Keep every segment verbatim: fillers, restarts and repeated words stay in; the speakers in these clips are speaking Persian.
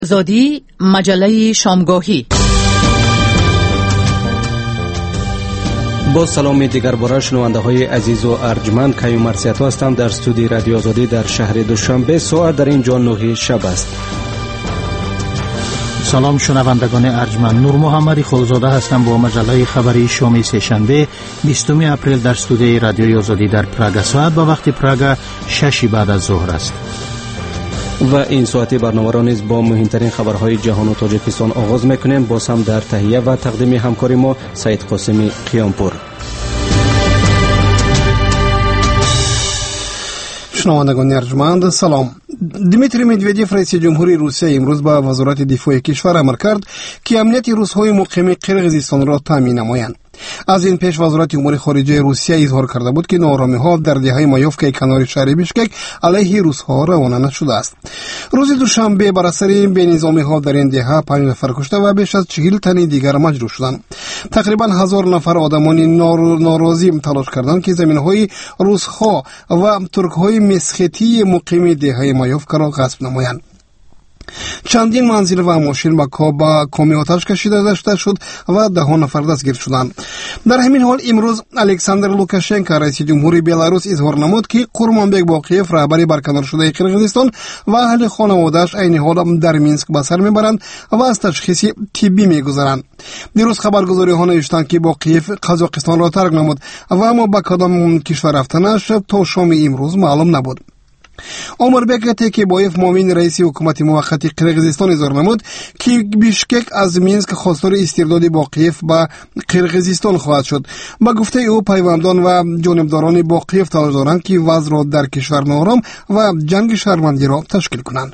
آزادی مجله شامگاهی. با سلام دیگر باره شنونده های عزیز و ارجمند، کیو مرسیتو هستم در استودیوی رادیو آزادی در شهر دوشنبه. ساعت در اینجا نه شب است. سلام شنوندگان ارجمند، نور محمدی خلزاده هستم با مجله خبری شام سه‌شنبه بیستم اپریل در استودیوی رادیو آزادی در پراگ. ساعت با وقت پراگ شش بعد از ظهر است. و این ساعتی برنامه را نیز با مهمترین خبرهای جهان و تاجیکستان آغاز میکنیم. باز هم در تهیه و تقدیم همکاری ما سید قاسمی قیامپور. شنوندگان ارجمند سلام. دیمیتری مدودیف رئیس جمهوری روسیه امروز با وزارت دفاع کشور امر کرد که امنیت روس‌های مقیم قرقیزستان را تامین نمایند. از این پیش وزارت امور خارجه روسیه اظهار کرده بود که نارامی‌ها در دهه مایوفکای کنار شهر بیشکک علیه روس‌ها روانه نشده است. روز دوشنبه بر اثر بی‌نظامی‌ها در این دهه پنج نفر کشته و بیش از چهل تن دیگر مجروح شدند. تقریبا هزار نفر آدمان ناراضی تلاش کردند که زمین‌های روس‌ها و ترک‌های مسختی مقیم دهه مایوفکا را غصب نمایند. چندین منزل و ماشین با با کامی آتش کشیده داشته شد و ده ها نفر دستگیر شدند. در همین حال امروز الکساندر لوکاشنکو رئیس جمهوری بلاروس اظهار نمود که قورمانبک باقیف رهبری برکنار شده قرقیزستان و اهل خانواده‌اش عین حال در مینسک به سر میبرند و از تشخیص طبی میگذرند. دیروز خبرگزاری ها نوشتند که باقیف قزاقستان را ترک نمود و اما به کدام کشور رفتنش تا شام امروز معلوم نبود. اومربک تکیبایف معاون رئیس حکومت موقت قرقیزستان اظهار نمود که بیشکک از مینسک خواستار استرداد باقیف به قرقیزستان خواهد شد. با گفته او پیوندان و جانبداران باقیف تلاش دارند که وضع را در کشور نارام و جنگ شرمندی را تشکیل کنند.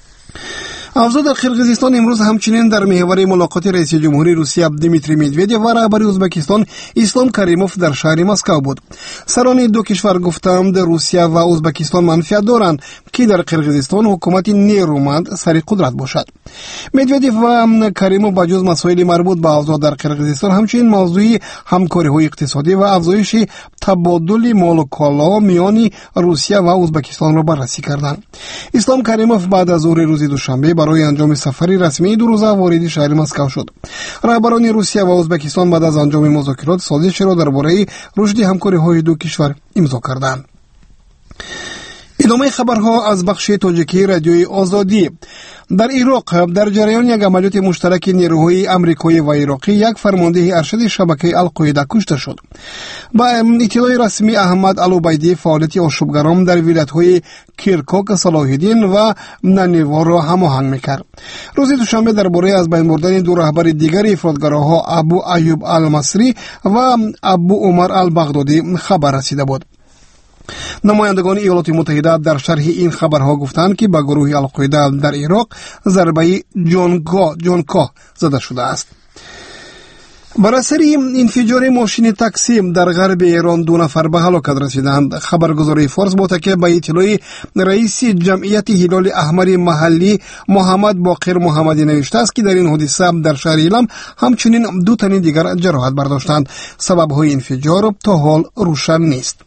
اوضاع در قرقیزستان امروز همچنین در محور ملاقات رئیس جمهوری روسیه دیمیتری مدودیف و رهبر ازبکستان اسلام کریموف در شهر مسکو بود. سران دو کشور گفتند روسیه و ازبکستان منفعت دارند که در قرقیزستان حکومت نیرومند سر قدرت باشد. مدودیف و کریموف با جز مسائل مربوط به اوضاع در قرقیزستان همچنین موضوع همکاری‌های اقتصادی و افزایش تبادل مال و کالا میان روسیه و ازبکستان را بررسی کردند. اسلام کریموف بعد از ظهر روز دوشنبه برای انجام سفری رسمی دو روزه وارد شهر مسکو شد. رهبران روسیه و ازبکستان بعد از انجام مذاکرات سازش را درباره رشد همکاری‌های دو کشور امضا کردند. ادامه خبرها از بخش تاجیکی رادیوی آزادی. در عراق در جریان یک عملیات مشترک نیروهای آمریکایی و عراقی یک فرمانده ارشد شبکه القاعده کشته شد. با اطلاع رسمی احمد العبیدی فعالیت آشوبگران در ولایت‌های کرکوک، صلاح الدین و نینوا را هماهنگ می‌کرد. روز دوشنبه درباره از بین بردن دو رهبر دیگر افراطگراها ابو ایوب المصری و ابو عمر البغدادی خبر رسیده بود. نمایندگان ایالات متحده در شرح این خبرها گفتند که به گروه القاعده در عراق ضربه جانگاه جانکاه زده شده است. بر اثر انفجار ماشین تاکسی در غرب ایران دو نفر به هلاکت رسیدند. خبرگزاری فارس متکی به اطلاع رئیس جمعیت هلال احمر محلی محمد باقر محمدی نوشته است که در این حادثه در شهر ایلام همچنین دو تن دیگر جراحت برداشتند. سبب‌های انفجار تا حال روشن نیست.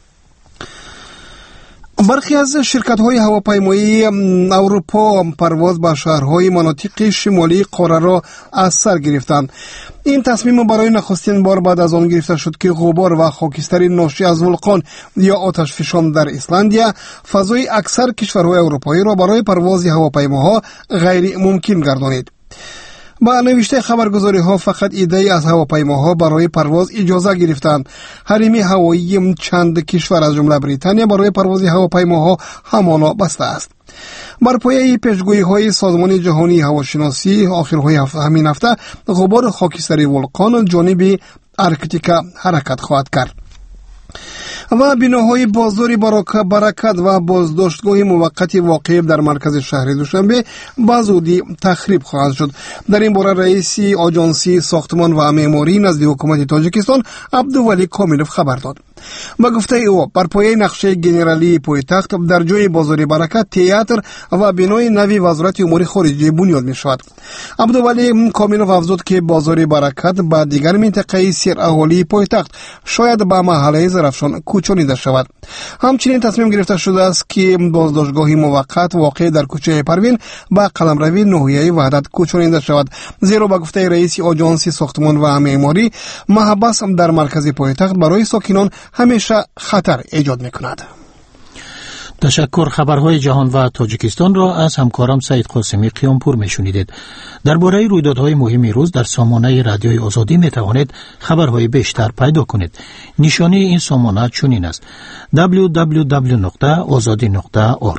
برخی از شرکت‌های هواپیمایی اروپا پرواز به شهرهای مناطق شمالی قاره را از سر گرفتند. این تصمیم برای نخستین بار بعد از آن گرفته شد که غبار و خاکستر ناشی از ولکان یا آتش فشان در ایسلندیا فضای اکثر کشورهای اروپایی را برای پرواز هواپیماها غیر ممکن گردانید. با نوشته خبرگزاری ها فقط ایده از هواپیماها برای پرواز اجازه گرفتند. حریم هوایی چند کشور از جمله بریتانیا برای پرواز هواپیماها همانا بسته است. بر پایه پیشگویی های سازمان جهانی هواشناسی آخرهای همین هفته غبار خاکستری ولکان جانب ارکتیکا حرکت خواهد کرد. و بناهای بازار برکت و بازداشتگاه موقت واقع در مرکز شهر دوشنبه به زودی تخریب خواهد شد. در این باره رئیس آژانس ساختمان و معماری نزد حکومت تاجیکستان عبدولی کاملوف خبر داد. با گفته او بر پایه نقشه گنرالی پایتخت در جای بازار برکت تئاتر و بنای نوی وزارت امور خارجه بنیاد می شود. عبدالولی کامینوف افزود که بازار برکت با دیگر منطقه سیر اهالی پایتخت شاید به محله زرافشان کوچانیده شود. همچنین تصمیم گرفته شده است که بازداشتگاهی موقت واقع در کوچه پروین با قلمروی ناحیه وحدت کوچانیده شود، زیرا با گفته رئیس آژانس ساختمان و معماری محبس در مرکز پایتخت برای ساکنان همیشه خطر ایجاد میکند. تشکر. خبرهای جهان و تاجیکستان را از همکارم سعید قاسمی قیامپور میشنیدید. درباره رویدادهای مهم روز در سامانه رادیوی آزادی می توانید خبرهای بیشتر پیدا کنید. نشانی این سامانه چنین است: دبلیو دبلیو دبلیو نقطه آزادی نقطه اورگ.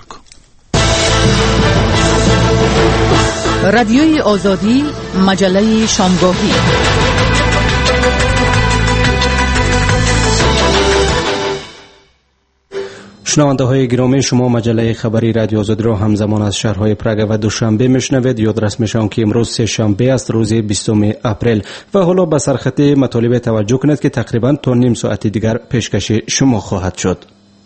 رادیوی آزادی، مجله شامگاهی. شنونده های گرامی، شما مجله خبری رادیو آزادی را همزمان از شهرهای پراگ و دوشنبه میشنوید. یادرس میشم که امروز سه شنبه است، روز بیستم اپریل، و حالا به سرخط مطالب توجه کنید که تقریبا تا نیم ساعت دیگر پیشکش شما خواهد شد.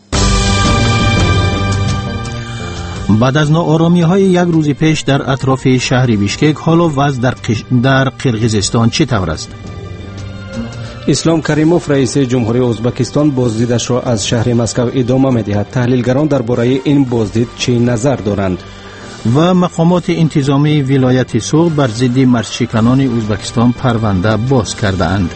بعد از ناآرامی های یک روز پیش در اطراف شهر بیشکک، حالا وضع در, قش... در قرقیزستان چطور است؟ اسلام کریموف رئیس جمهوری ازبکستان بازدیدش را از شهر مسکو ادامه می‌دهد. تحلیلگران درباره این بازدید چه نظر دارند؟ و مقامات انتظامی ولایت سوغد بر ضد مرزشکنان ازبکستان پرونده باز کرده اند.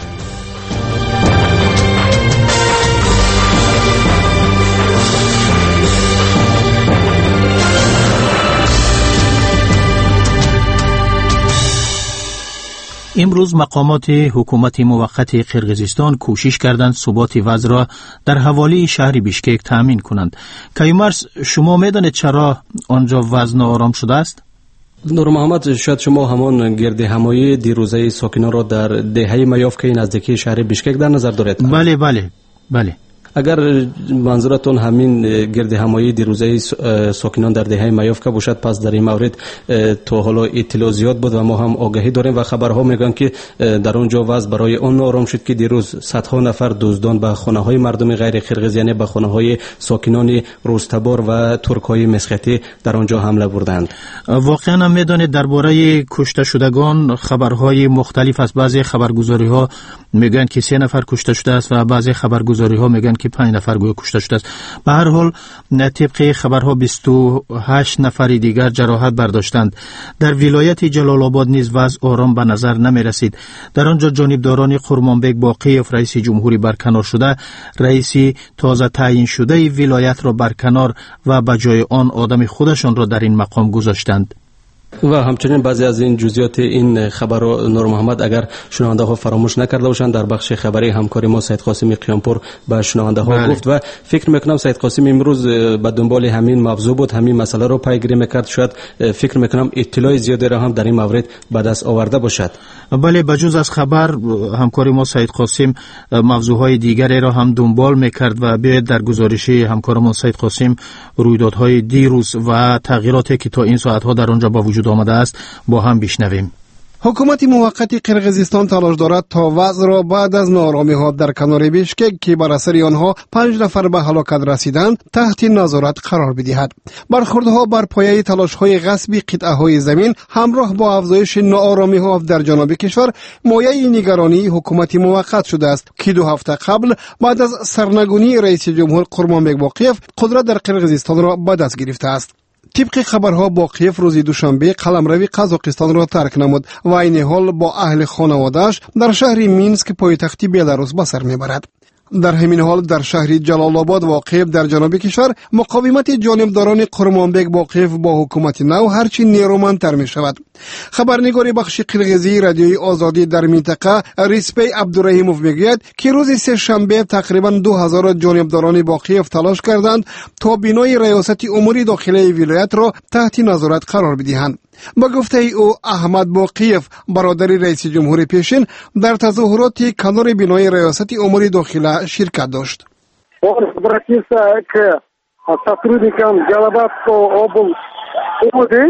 امروز مقامات حکومت موقت قرقیزستان کوشش کردند ثبات وضع را در حوالی شهر بیشکک تامین کنند. کیومرس، شما میدانید چرا آنجا وضع ناآرام شده است؟ نور محمد، شاید شما همان گرد همایی دیروزه ساکنان را در دهه میافکه نزدیکی شهر بیشکک در نظر دارید؟ بله بله بله. اگر منظورتون همین گرد همایی دیروزه ساکنان در دهه میافکه باشد، پس در این مورد تا حالا اطلاع زیاد بود و ما هم آگاهی داریم و خبرها میگن که در اونجا وضع برای آن آرام شد که دیروز صدها نفر دزدان به خانه های مردم غیر قرقیز، یعنی به خانه های ساکنان روستبار و ترکای مسختی در آنجا حمله بردند. واقعا میدانید درباره کشته شدگان خبرهای مختلف از بعضی خبرگزاری ها میگن که سه نفر کشته شده است و بعضی خبرگزاری ها میگن که پنج نفر گویا کشته شده است. به هر حال طبق خبرها بیست و هشت نفر دیگر جراحت برداشتند. در ولایت جلال آباد نیز وضع آرام به نظر نمی رسید. در آنجا جانبداران قرمانبک باقیف رئیس جمهوری برکنار شده، رئیس تازه تعیین شده ولایت را برکنار و به جای آن آدم خودشان را در این مقام گذاشتند. و همچنین بعضی از این جزئیات این خبر رو نور محمد اگر شنونده ها فراموش نکرده باشند، در بخش خبری همکاری ما سید قاسمی قیامپور به شنونده ها بله. گفت و فکر میکنم سید قاسمی امروز به دنبال همین موضوع بود، همین مسئله رو پیگیری میکرد. شاید فکر میکنم اطلاع زیادی را هم در این مورد به دست آورده باشد. بله، بجز از خبر همکاری ما سید قاسم موضوع های دیگری را هم دنبال میکرد و بیاید در گزارش همکارمون سید قاسم رویدادهای دیروز و تغییراتی که تا این ساعت ها در آنجا با وجود آمده است با هم بشنویم. حکومت موقت قرقیزستان تلاش دارد تا وضع را بعد از ناآرامی ها در کنار بیشکک که بر اثر آنها پنج نفر به هلاکت رسیدند تحت نظارت قرار بدهد. برخوردها بر پایه تلاش های غصب قطعه های زمین همراه با افزایش ناآرامی ها در جنوب کشور مایه نگرانی حکومت موقت شده است که دو هفته قبل بعد از سرنگونی رئیس جمهور قرمانبک باقیف قدرت در قرقیزستان را به دست گرفته است. طبق خبرها باقیف روز دوشنبه قلمروی قزاقستان را ترک نمود و این حال با اهل خانواده‌اش در شهر مینسک پایتخت بلاروس به سر میبرد. در همین حال در شهر جلال آباد واقع در جنوب کشور مقاومت جانبداران قرمانبک باقیف با حکومت نو هرچی نیرومندتر می شود. خبرنگار بخش قرقیزی رادیوی آزادی در منطقه ریسپی عبدالرحیموف میگوید که روز سه شنبه تقریبا دو هزار جانبداران باقیف تلاش کردند تا بنای ریاست امور داخلی ولایت را تحت نظارت قرار بدهند. با گفته او احمد باقیف برادر رئیس جمهور پیشین در تظاهرات کنار بنای ریاست امور داخلی شرکت داشت. Он обратился к сотрудникам Джалабадского области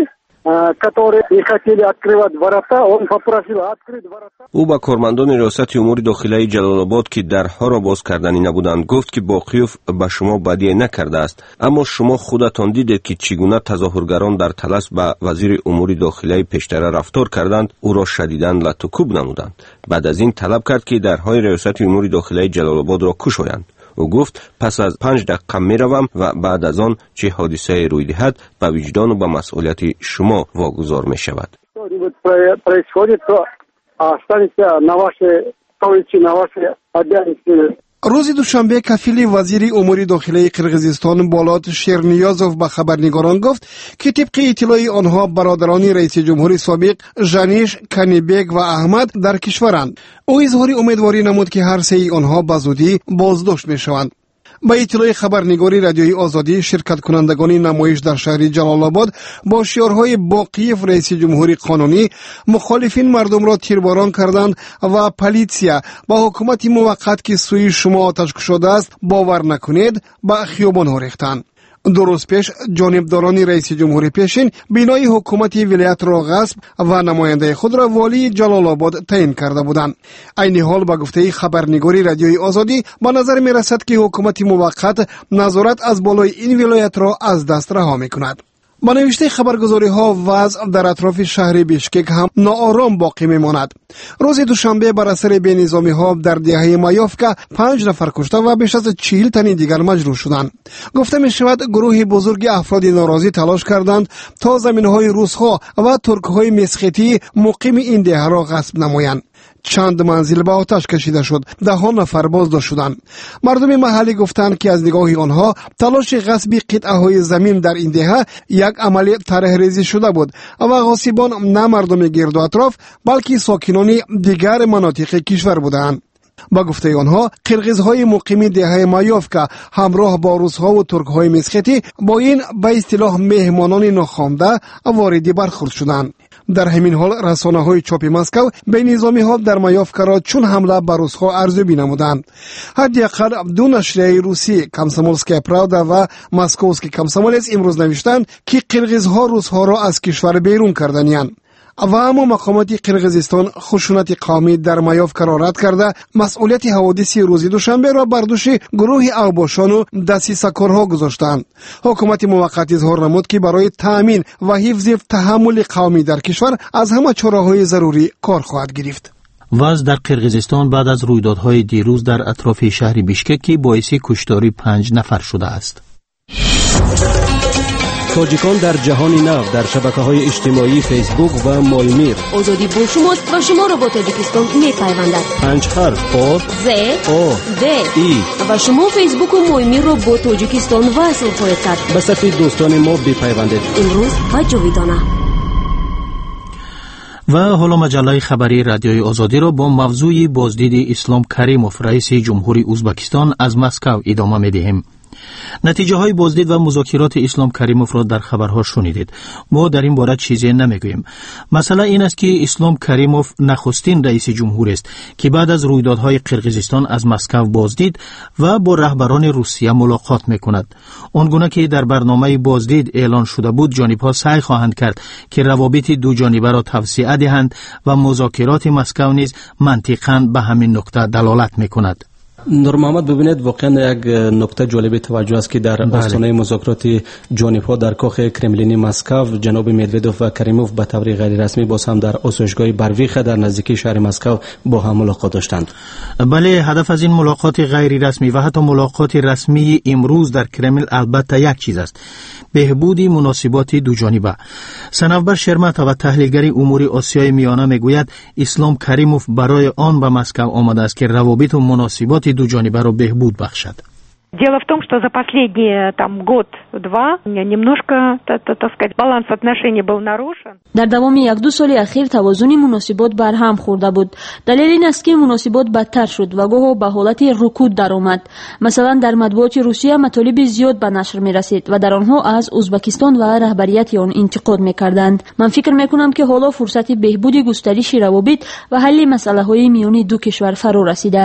которые не хотели открывать ворота, он попросил открыть ворота. او با کارمندان ریاست امور داخلی جلال آباد که درها را باز کردنی نبودند گفت که باقیوف به شما بدی نکرده است، اما شما خودتان دیدید که چگونه تظاهرگران در طلس به وزیر امور داخلی پیشتر رفتار کردند، او را شدیداً لط و کوب نمودند. بعد از این طلب کرد که درهای ریاست امور داخلی جلال آباد را گشایند. او گفت پس از پنج دقیقه می روم و بعد از آن چه حادثه روی دهد به وجدان و به مسئولیت شما واگذار می شود. روز دوشنبه کفیل وزیر امور داخلی قرقیزستان بالات شیرنیازوف به خبرنگاران گفت که طبق اطلاع آنها برادران رئیس جمهور سابق ژانیش، کنیبک و احمد در کشورند. او اظهار امیدواری نمود که هر سه آنها به زودی بازداشت میشوند. با اطلاع خبرنگاری رادیوی آزادی، شرکت کنندگان نمایش در شهر جلال آباد با شعارهای باقیف رئیس جمهوری قانونی مخالفین مردم را تیرباران کردند و پلیسیا با حکومت موقت که سوی شما آتش گشوده است باور نکنید به خیابان ها ریختند. دو روز پیش جانبداران رئیس جمهور پیشین بینای حکومت ولایت را غصب و نماینده خود را والی جلال آباد تعیین کرده بودند. عین حال با گفته خبرنگاری رادیوی آزادی به نظر می رسد که حکومت موقت نظارت از بالای این ولایت را از دست رها می کند. با نوشته خبرگزاری ها وضع در اطراف شهر بیشکک هم ناآرام باقی میماند. روز دوشنبه بر اثر بینظامی ها در دهه مایوفکا پنج نفر کشته و بیش از چهل تن دیگر مجروح شدند. گفته می شود گروه بزرگ افراد ناراضی تلاش کردند تا زمین های روس ها و ترک های مسختی مقیم این دهه را غصب نمایند. چند منزل به آتش کشیده شد، ده ها نفر بازداشت شدند. مردم محلی گفتند که از نگاه آنها تلاش غصب قطعه های زمین در این دهه یک عمل طرح ریزی شده بود و غاصبان نه مردم گرد و اطراف بلکه ساکنان دیگر مناطق کشور بودند. با گفته آنها قرقیزهای مقیم دهه مایوفکا همراه با روسها و ترکهای مسختی با این به اصطلاح مهمانان ناخوانده واردی برخورد شدند. در همین حال رسانه‌های چاپ مسکو به نظامی ها در مایوفکا را چون حمله بر روس‌ها ارزیابی نمودند. حداقل دو نشریه روسی کامسомольская правда و مسکووسکی کامسомолец امروز نوشتند که قرقیزها روس‌ها را از کشور بیرون کردند. و اما مقامات قرقیزستان خشونت قومی در مایوفکا را رد کرده مسئولیت حوادث روز دوشنبه را بر دوش گروه اوباشان و دسیسه‌کارها گذاشتند. حکومت موقت اظهار نمود که برای تأمین و حفظ تحمل قومی در کشور از همه چاره‌های ضروری کار خواهد گرفت. وضع در قرقیزستان بعد از رویدادهای دیروز در اطراف شهر بیشکک باعث کشتاری پنج نفر شده است. تاجیکان در جهان نو در شبکه‌های اجتماعی فیسبوک و مالمیر. آزادی با شماست و شما را با تاجیکستان می‌پیوندد. پنج حرف آ ز او د ای و شما فیسبوک و مالمیر را با تاجیکستان وصل خواهید کرد. به صف دوستان ما بپیوندید. امروز و جاویدانه. و حالا مجله خبری رادیوی آزادی را با موضوع بازدید اسلام کریموف رئیس جمهوری ازبکستان از مسکو ادامه می‌دهیم. نتیجه های بازدید و مذاکرات اسلام کریموف را در خبرها شنیدید. ما در این باره چیزی نمیگوییم. مسئله این است که اسلام کریموف نخستین رئیس جمهور است که بعد از رویدادهای قرقیزستان از مسکو بازدید و با رهبران روسیه ملاقات میکند. آنگونه که در برنامه بازدید اعلان شده بود، جانب‌ها سعی خواهند کرد که روابط دو جانبه را توسعه دهند و مذاکرات مسکو نیز منطقاً به همین نکته دلالت میکند. نور محمد ببینید واقعا یک نکته جالب توجه است که در آستانه مذاکرات جانب‌ها در کاخ کرملینی مسکو جناب مدودوف و کریموف به طور غیر رسمی باز هم در آسایشگاه بارویخ در نزدیکی شهر مسکو با هم ملاقات داشتند. بله، هدف از این ملاقات غیر رسمی و حتی ملاقات رسمی امروز در کرمل البته یک چیز است: بهبود مناسبات دو جانبه. سنوبر شرمت و تحلیلگر امور آسیای میانه میگوید اسلام کریموف برای آن به مسکو آمده است که روابط و مناسبات دو جانبه را بهبود بخشد. Дело в том, что за последние там год-два немножко, так сказать, баланс отношений был нарушен. در دوامی یک دو سال اخیر توازن مناسبات بر هم خورده بود. دلیل این است که مناسبات بدتر شد و گاه به حالت رکود در آمد. مثلا در مطبوعات روسیه مطالب زیاد به نشر می رسید و در آنها از ازبکستان و رهبریت آن انتقاد می کردند. من فکر می کنم که حالا فرصت بهبود گسترش روابط و حل مسائل های میان دو کشور فرا رسیده است.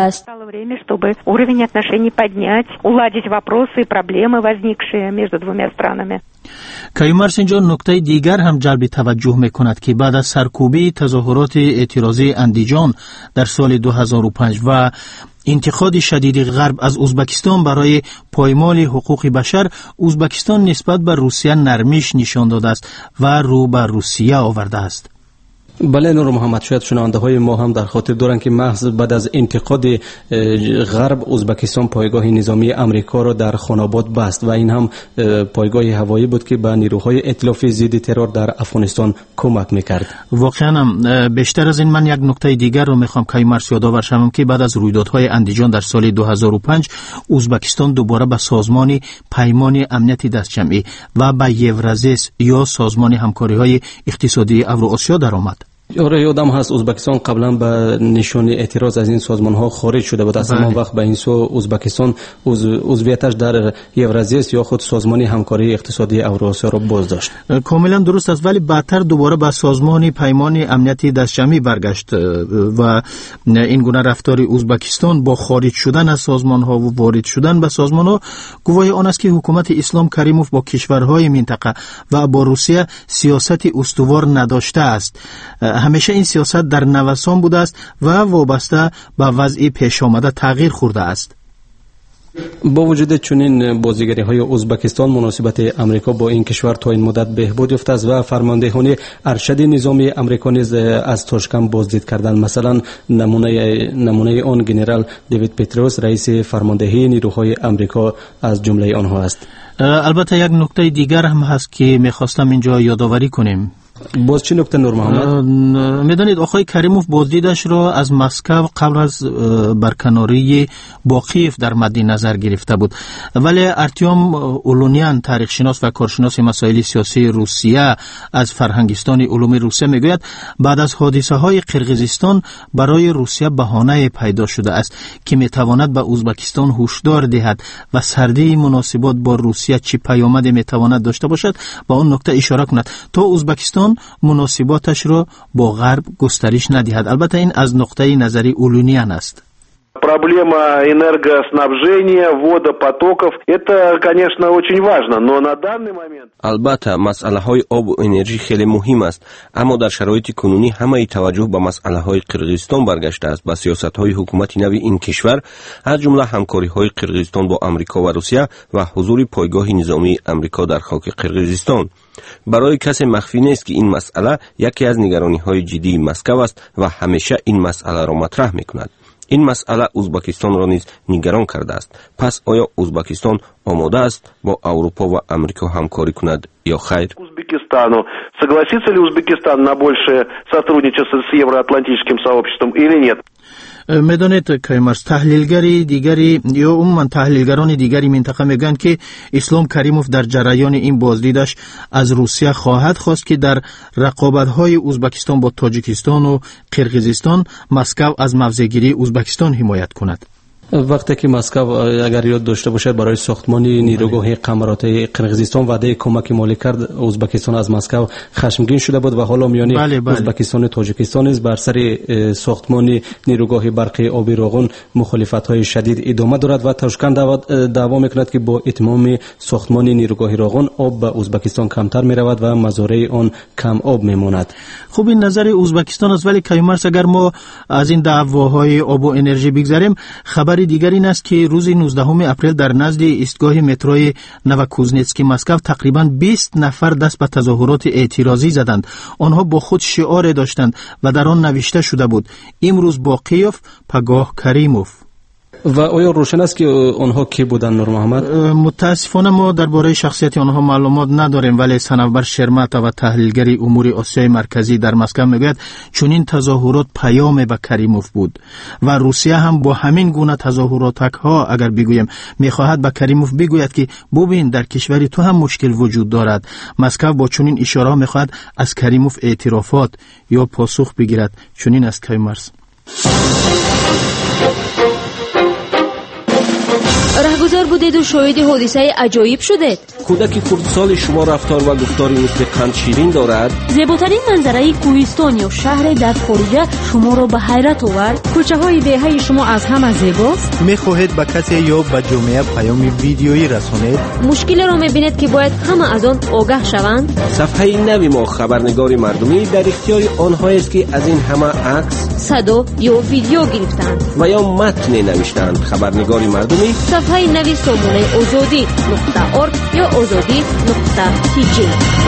время, чтобы уровень отношений поднять, уладить вопросы и проблемы, возникшие между двумя странами. کیومرث اینجا نکته دیگر هم جلب توجه میکند که بعد از سرکوبی تظاهرات اعتراضی اندیجان در سال دو هزار و پنج و انتقاد شدید غرب از ازبکستان برای پایمال حقوق بشر، ازبکستان نسبت به روسیه نرمیش نشان داده است و رو به روسیه آورده است. بله نور محمد، شاید شنونده های ما هم در خاطر دارن که محض بعد از انتقاد غرب ازبکستان پایگاه نظامی امریکا را در خاناباد بست و این هم پایگاه هوایی بود که به نیروهای ائتلاف ضد ترور در افغانستان کمک میکرد. واقعا بیشتر از این من یک نکته دیگر رو میخوام کیومرث یادآور شوم که بعد از رویدادهای اندیجان در سال دو هزار و پنج ازبکستان دوباره به سازمان پیمان امنیت دستجمعی و به یورازیس یا سازمان همکاری‌های اقتصادی اوراسیا درآمد. آره یادم هست ازبکستان قبلا به نشان اعتراض از این سازمان ها خارج شده بود. از همان وقت به این سو ازبکستان عضویتش در یورازیس یا خود سازمان همکاری اقتصادی اوراسیا را باز داشت. کاملا درست است، ولی بعدتر دوباره به سازمان پیمان امنیتی دستجمعی برگشت و این گونه رفتار ازبکستان با خارج شدن از سازمان ها و وارد شدن به سازمان ها گواه آن است که حکومت اسلام کریموف با کشورهای منطقه و با روسیه سیاست استوار نداشته است. همیشه این سیاست در نوسان بوده است و وابسته به وضع پیش آمده تغییر خورده است. با وجود چنین بازیگری های ازبکستان، مناسبت امریکا با این کشور تا این مدت بهبود یافته است و فرماندهان ارشد نظامی امریکا نیز از تاشکند بازدید کردند. مثلا نمونه نمونه آن گنرال دیوید پتروس، رئیس فرماندهی نیروهای امریکا از جمله آنها است. البته یک نکته دیگر هم هست که می‌خواستم اینجا یادآوری کنیم. باز چی نکته نور محمد؟ میدانید آقای کریموف بازدیدش را از مسکو قبل از برکناری با کیف در مد نظر گرفته بود، ولی ارتیوم اولونیان تاریخ شناس و کارشناس مسائل سیاسی روسیه از فرهنگستان علوم روسیه میگوید بعد از حادثه های قرقیزستان برای روسیه بهانه پیدا شده است که میتواند به ازبکستان هشدار دهد و سردی مناسبات با روسیه چه پیامد میتواند داشته باشد با اون نکته اشاره کند تا ازبکستان مناسباتش را با غرب گسترش ندهد. البته این از نقطه نظری اولونیان است. Проблема энергоснабжения, водопотоков – это, конечно, очень важно, но на данный момент... البته مسئله های آب و انرژی خیلی مهم است، اما در شرایط کنونی همه توجه به مسئله های قرقیزستان برگشته است. با سیاست های حکومت نوی این کشور از جمله همکاری های قرقیزستان با امریکا و روسیه و حضور پایگاه نظامی امریکا در خاک قرقیزستان. برای کسی مخفی نیست که این مسئله یکی از نگرانی های جدی مسکو است و همیشه این مسئله را مطرح میکند. این مسئله ازبکستان را نیز نگران کرده است. پس آیا ازبکستان آماده است با اروپا و امریکا همکاری کند یا خیر؟ Узбекистану. Согласится ли Узбекистан на большее сотрудничество с евроатлантическим сообществом или нет? میدانید کیومرث، تحلیلگری دیگری یا عموما تحلیلگران دیگری منطقه میگن که اسلام کریموف در جریان این بازدیدش از روسیه خواهد خواست که در رقابت‌های ازبکستان با تاجیکستان و قرقیزستان مسکو از موضع‌گیری ازبکستان حمایت کند. وقتی که مسکو اگر یاد داشته باشد برای ساختمان نیروگاه قمراتی قرقیزستان وعده کمک مالی کرد، ازبکستان از مسکو خشمگین شده بود و حالا میانی بله بله. ازبکستان و تاجیکستان نیز بر سر ساختمان نیروگاه برقی آبی روغن مخالفت‌های شدید ادامه دارد و تاشکند دعوا میکند که با اتمام ساختمان نیروگاه روغن آب به ازبکستان کمتر میرود و مزارع آن کم آب میماند. خب این نظر ازبکستان است، ولی کیومرث اگر ما از این دعواهای آب و انرژی بگذریم، خبر دیگر این است که روز نوزدهم اپریل در نزد ایستگاه متروی نوکوزنتسکی مسکو تقریباً بیست نفر دست به تظاهرات اعتراضی زدند. آنها با خود شعار داشتند و در آن نوشته شده بود امروز با کیف پگاه کریموف. و آیا روشن است که آنها کی بودند نور محمد؟ متاسفانه ما درباره شخصیت آنها معلومات نداریم، ولی سنوبر شرمت و تحلیلگری امور آسیای مرکزی در مسکو میگوید چون این تظاهرات پیام به کریموف بود و روسیه هم با همین گونه تظاهرات ها اگر بگویم میخواهد به کریموف بگوید که ببین در کشوری تو هم مشکل وجود دارد. مسکو با چنین اشاره میخواهد از کریموف اعترافات یا پاسخ بگیرد. چنین است کیومرث. رهگذر بودید و شاهد حادثه عجایب شدید. کودک خردسال شما رفتار و گفتاری مثل قند شیرین دارد؟ زیباترین منظره کوهستان یا شهر در خارجه شما را به حیرت آورد؟ کوچه های دهه شما از همه زیباست؟ میخواهید به کسی یا به جامعه پیام ویدیویی رسانید؟ مشکلی را میبینید که باید همه از آن آگاه شوند؟ صفحه نوی ما خبرنگار مردمی در اختیار آنهایی است که از این همه عکس، صدا یا ویدیو گرفتند و یا متن نوشتند. خبرنگار مردمی صفحه نوی سامانه آزادی نقطه ارگ یا آزادی نقطه تی جی.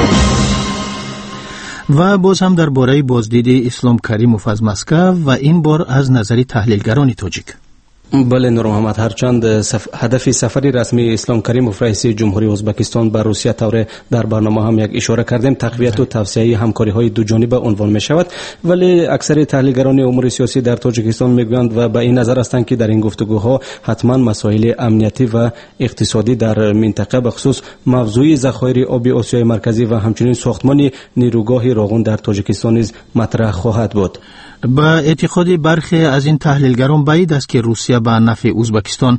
و باز هم درباره بازدید اسلام کریموف از مسکو و این بار از نظر تحلیلگران تاجیک. بله نور محمد، هرچند سف... هدف سفری رسمی اسلام کریموف رئیس جمهوری ازبکستان به روسیه طور در برنامه هم یک اشاره کردیم تقویت و توسعه همکاری های دو جانبه عنوان می شود، ولی اکثر تحلیلگران امور سیاسی در تاجیکستان میگویند و به این نظر هستند که در این گفتگوها حتما مسائل امنیتی و اقتصادی در منطقه به خصوص موضوع ذخایر آب آسیای مرکزی و همچنین ساختمان نیروگاه راغون در تاجیکستان نیز مطرح خواهد بود. با اعتقاد برخی از این تحلیلگران بعید است که روسیه به نفع ازبکستان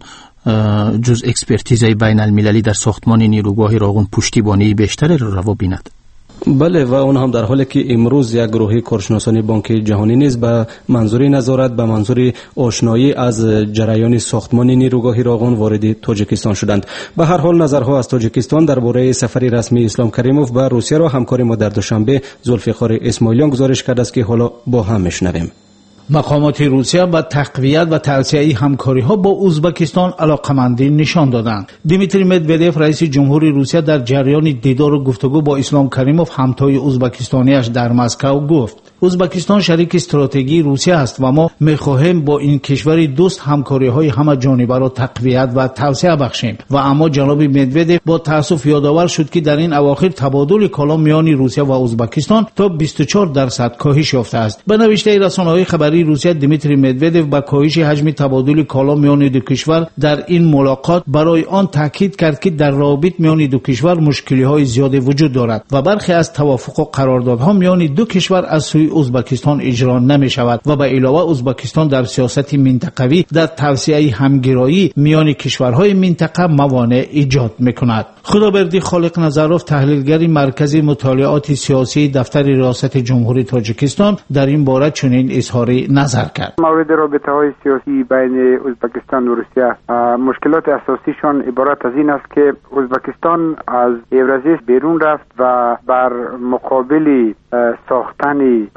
جز اکسپرتیز بین المللی در ساختمان نیروگاه راغون پشتیبانی بیشتر را روا بیند. بله، و اون هم در حالی که امروز یک گروه کارشناسان بانک جهانی نیز به منظور نظارت به منظور آشنایی از جریان ساختمان نیروگاه راغون وارد تاجیکستان شدند. به هر حال نظرها از تاجیکستان درباره سفری رسمی اسلام کریموف به روسیه را همکار ما در دوشنبه ذوالفقار اسماعیلیان گزارش کرده است که حالا با هم میشنویم. مقامات روسیه با تقویت و توسعه همکاری‌ها با ازبکستان علاقه‌مندی نشان دادند. دیمیتری مدودیف رئیس جمهوری روسیه در جریان دیدار و گفتگو با اسلام کریموف همتای ازبکستانیش در مسکو گفت: ازبکستان شریک استراتژی روسیه است و ما می‌خواهیم با این کشور دوست همکاری‌های همه جانبه را تقویت و توسعه بخشیم. و اما جناب مدودیف با تأسف یادآور شد که در این اواخر تبادل کالا میان روسیه و ازبکستان تا بیست و چهار درصد کاهش یافته است. به نوشته رسانه‌های خبری روسیه، دیمیتری مدودیف با کاهش حجم تبادل کالا میان دو کشور در این ملاقات برای آن تاکید کرد که در روابط میان دو کشور مشکل‌های زیادی وجود دارد و برخی از توافق و قراردادها میان دو کشور از سوی ازبکستان اجرا نمی شود و به علاوه ازبکستان در سیاست منطقوی در توسعه همگرایی میان کشورهای منطقه موانع ایجاد میکند. خدابردی خالق نظروف، تحلیلگر مرکز مطالعات سیاسی دفتر ریاست جمهوری تاجیکستان، در این باره چنین اظهار نظر کرد. مورد رابطه‌های سیاسی بین ازبکستان و روسیه، مشکلات اساسیشان عبارت از این است که ازبکستان از اورازیس بیرون رفت و بر مقابل ساختن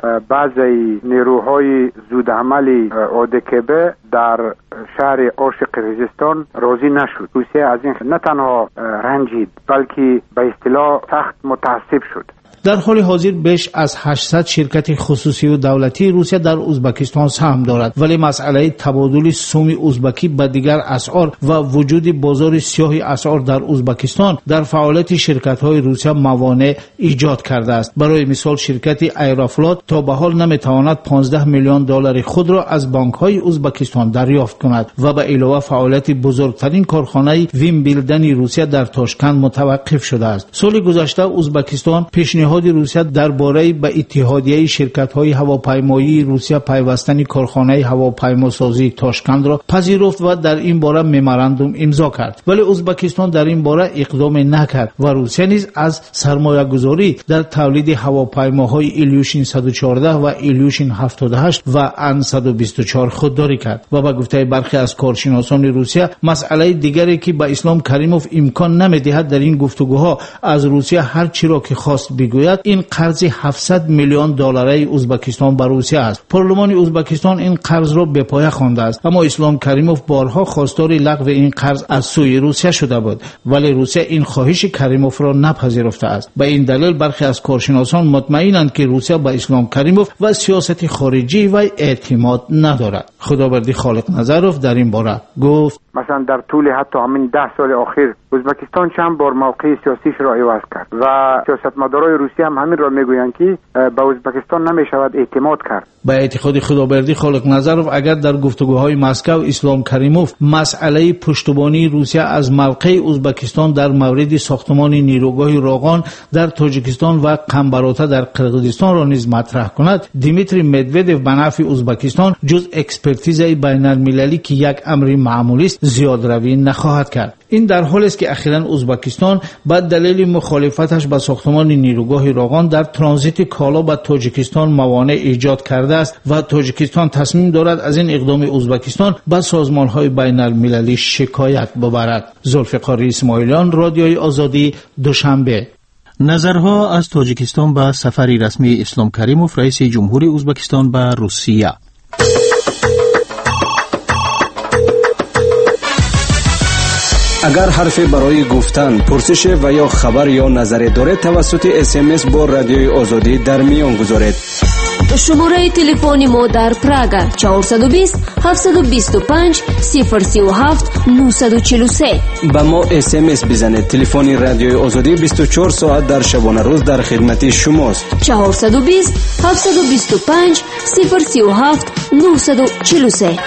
بعضی نیروهای زودعمل اودکبه در شهر آش قرقیزستان راضی نشد. روسیه از این نه تنها رنجید بلکه به اصطلاح سخت متعصب شد. در حال حاضر بیش از هشتصد شرکت خصوصی و دولتی روسیه در ازبکستان سهم دارد، ولی مسئله تبادل سوم ازبکی به دیگر اسعار و وجود بازار سیاه اسعار در ازبکستان در فعالیت شرکت‌های روسیه موانع ایجاد کرده است. برای مثال شرکت ایرافلات تا به حال نمی‌تواند پانزده میلیون دلار خود را از بانک‌های ازبکستان دریافت کند و به علاوه فعالیت بزرگترین کارخانه ویم بیلدن روسیه در تاشکند متوقف شده است. سال گذشته ازبکستان پیشنهاد روسیه درباره به اتحادیه شرکت‌های هواپیمایی روسیه پیوستن کارخانه هواپیماسازی تاشکند را پذیرفت و در این باره ممورندوم امضا کرد، ولی ازبکستان در این باره اقدام نکرد و روسیه نیز از سرمایه‌گذاری در تولید هواپیماهای ایلیوشین صد و چهارده و ایلیوشین هفتاد و هشت و ان صد و بیست و چهار خودداری کرد. و به گفته برخی از کارشناسان روسیه، مسئله دیگری که به اسلام کریموف امکان نمی‌دهد در این گفتگوها از روسیه هر چی را که خواست بگوید این قرض هفتصد میلیون دلاری ازبکستان به روسیه است. پارلمان ازبکستان این قرض را به پایه خوانده است، اما اسلام کریموف بارها خواستار لغو این قرض از سوی روسیه شده بود، ولی روسیه این خواهش کریموف را نپذیرفته است. به این دلیل برخی از کارشناسان مطمئنند که روسیه به اسلام کریموف و سیاست خارجی و اعتماد ندارد. خدابردی خالق نظروف در این باره گفت: مثلا در طول حتی همین ده سال اخیر ازبکستان چند بار موقع سیاسیش را عوض کرد و سیاستمدارای روسیه هم همین را میگویند که به ازبکستان نمیشود اعتماد کرد. به اعتقاد خدابردی خالق نظروف، اگر در گفتگوهای مسکو اسلام کریموف مسئله پشتیبانی روسیه از موقع ازبکستان در مورد ساختمان نیروگاه راغون در تاجیکستان و قمبراتا در قرقیزستان را نیز مطرح کند، دیمیتری مدودیف به نفع ازبکستان جز اکسپرت اکسپرتیزهای بین المللی که یک امر معمولی است زیادروی نخواهد کرد. این در حالی است که اخیراً ازبکستان با دلیل مخالفتش با ساختمان نیروگاه راغان در ترانزیت کالا به تاجیکستان موانع ایجاد کرده است و تاجیکستان تصمیم دارد از این اقدام ازبکستان به سازمان‌های بین المللی شکایت ببرد. ذوالفقار اسماعیلیان، رادیوی آزادی، دوشنبه. نظرها از تاجیکستان به سفر رسمی اسلام کریموف رئیس جمهوری ازبکستان به روسیه. اگر حرفی برای گفتن، پرسش و یا خبر یا نظری دارید توسط اس ام اس با رادیوی آزادی در میان گذارید. شماره تلفن ما در پراگ چهارصد و بیست هفتصد و بیست و پنج صفر سی و هفت نهصد و چهل و سه. با ما اس ام اس بزنید. تلفن رادیوی آزادی بیست و چهار ساعت در شبانه روز در خدمت شماست. چهارصد و بیست هفتصد و بیست و پنج صفر سی و هفت نهصد و چهل و سه.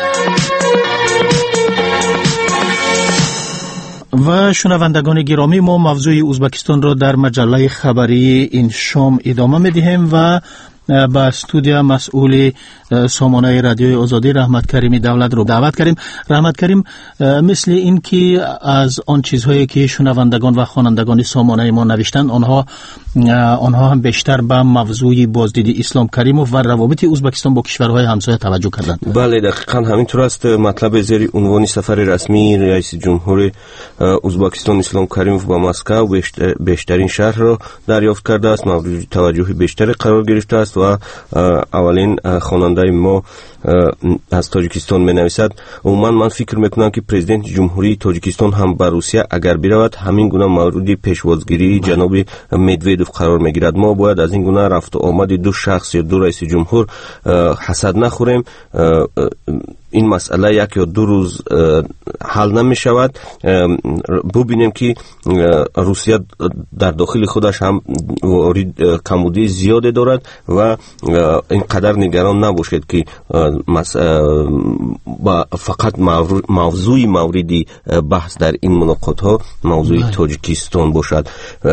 و شنوندگان گرامی، ما موضوع ازبکستان را در مجله خبری این شام ادامه می‌دهیم و با استودیو مسئول سامانه رادیوی آزادی رحمت کریم دولت رو دعوت کردیم. رحمت کریم، مثل این که از آن چیزهایی که شنوندگان و خوانندگان سامانه ما نوشتن، آنها آنها هم بیشتر به موضوع بازدید اسلام کریموف و روابط ازبکستان با کشورهای همسایه توجه کردند. بله، دقیقاً همینطور است. مطلب زیر عنوان سفر رسمی رئیس جمهور ازبکستان اسلام کریموف به مسکو بیشتر بیشترین شهر را دریافت کرده است، مورد توجه بیشتر قرار گرفته است و اولین خواننده ما از تاجیکستان می نویسد: عموما من فکر میکنم که پرزیدنت جمهوری تاجیکستان هم به روسیه اگر برود همین گونه مورد پیشوازگیری جناب مدویدوف قرار میگیرد. ما باید از این گونه رفت و آمد دو شخص یا دو رئیس جمهور حسد نخوریم. این مسئله یک یا دو روز حل نمی شود. ببینیم که روسیه در داخل خودش هم کمبودی زیاده دارد و اینقدر نگران نباشد که فقط موضوع موردی بحث در این ملاقات ها موضوع تاجیکستان باشد.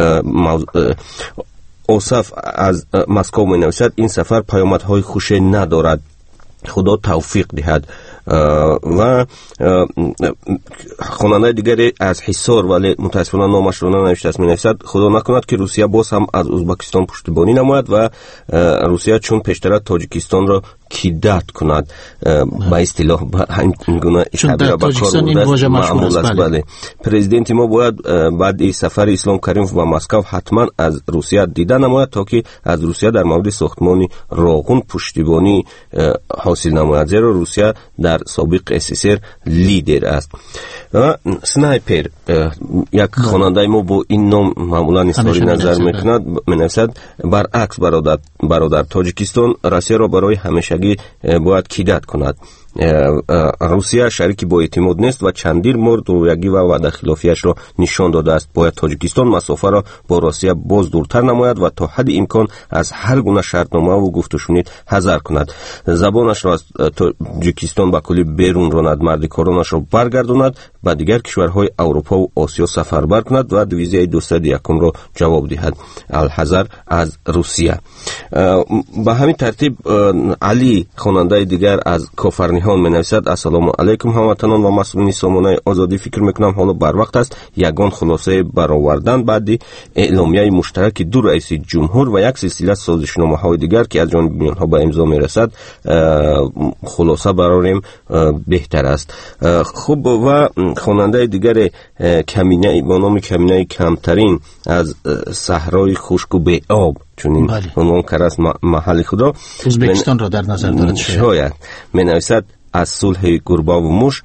اوصاف از مسکو می نویسد: این سفر پیامدهای خوش ندارد، خدا توفیق دهد. و خواننده دیگری از حصار ولی متاسفانه نامش را ننوشته است می نویسد: خدا نکند که روسیه باز هم از ازبکستان پشتیبانی نماید و روسیه چون پیشتر تاجیکستان را کیدت کند. با اصطلاح این گونه تعبیر به کار برده معمول است. بله، پرزیدنت ما باید بعد این سفر اسلام کریموف به مسکو حتما از روسیه دیده نماید تا که از روسیه در مورد ساختمان راغون پشتیبانی حاصل نماید، زیرا روسیه در سابق اس اس ار لیدر است. و سنایپر، یک خواننده ما با این نام معمولا اظهار نظر میکند، می‌نویسد: برعکس برادر برادر تاجیکستان روسیه را برای همیشگی باید کیدت کند. روسیه شریکی با اعتماد نیست و چندین مورد رویگی و وعده خلافیش را نشان داده است. باید تاجیکستان مسافه را با روسیه باز دورتر نماید و تا حد امکان از هر گونه شرطنامه و گفت و شنود حذر کند. زبانش را از تاجیکستان به کلی بیرون راند، مردکارانش را برگرداند، به دیگر کشورهای اروپا و آسیا سفربر کند و دیویزی دویست یکم را جواب دهد. الحذر از روسیه. به همین ترتیب علی، خواننده دیگر از کافرنیان، می نویسد: السلام علیکم هموطنان و مسئولین سامانه آزادی. فکر میکنم حالا بر وقت است یگان خلاصه برآوردن بعد اعلامیه مشترک دو رئیس جمهور و یک سلسله سازشنامه های دیگر که از جانب آنها به امضا میرسد خلاصه براریم بهتر است. خوب. و خواننده دیگر کمینه با نام کمینه کمترین از صحرای خشک و بی آب، چون این عنوان کرده است محل خدا، ازبکستان را در نظر دارد. شاید می نویسد: از صلح گربه و موش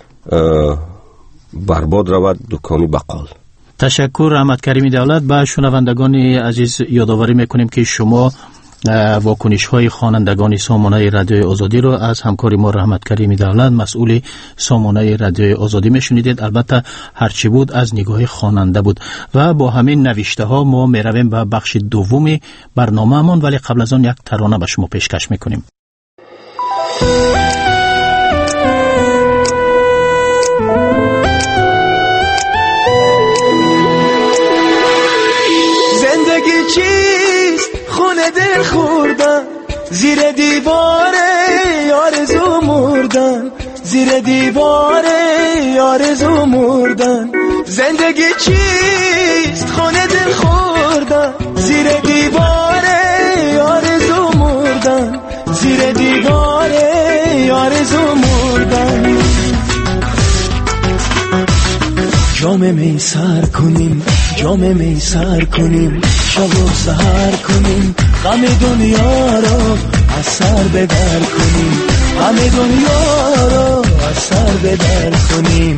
برباد رود دکانی بقال. تشکر رحمت کریمی دولت. با شنوندگان عزیز یادآوری میکنیم که شما واکنش های خوانندگان سامانه رادیوی آزادی رو از همکاری ما رحمت کریمی دولت مسئول سامانه رادیوی آزادی میشنیدید. البته هرچی بود از نگاه خواننده بود و با همین نوشته ها ما میرویم به بخش دوم برنامه‌مون، ولی قبل از آن یک ترانه به شما پیشکش میکنیم. زندگی چیست؟ خونه دل خوردن، زیر دیواره آرزو مردن، زیر دیوار آرزو مردن. زندگی چیست خونه دل خوردن، زیر دیوار آرزو مردن، زیر دیوار آرزو مردن. جام می سر کنیم، جام می سر کنیم، شب و سحر کنیم، غم دنیا رو از سر بدر کنیم، غم دنیا رو از سر بدر کنیم.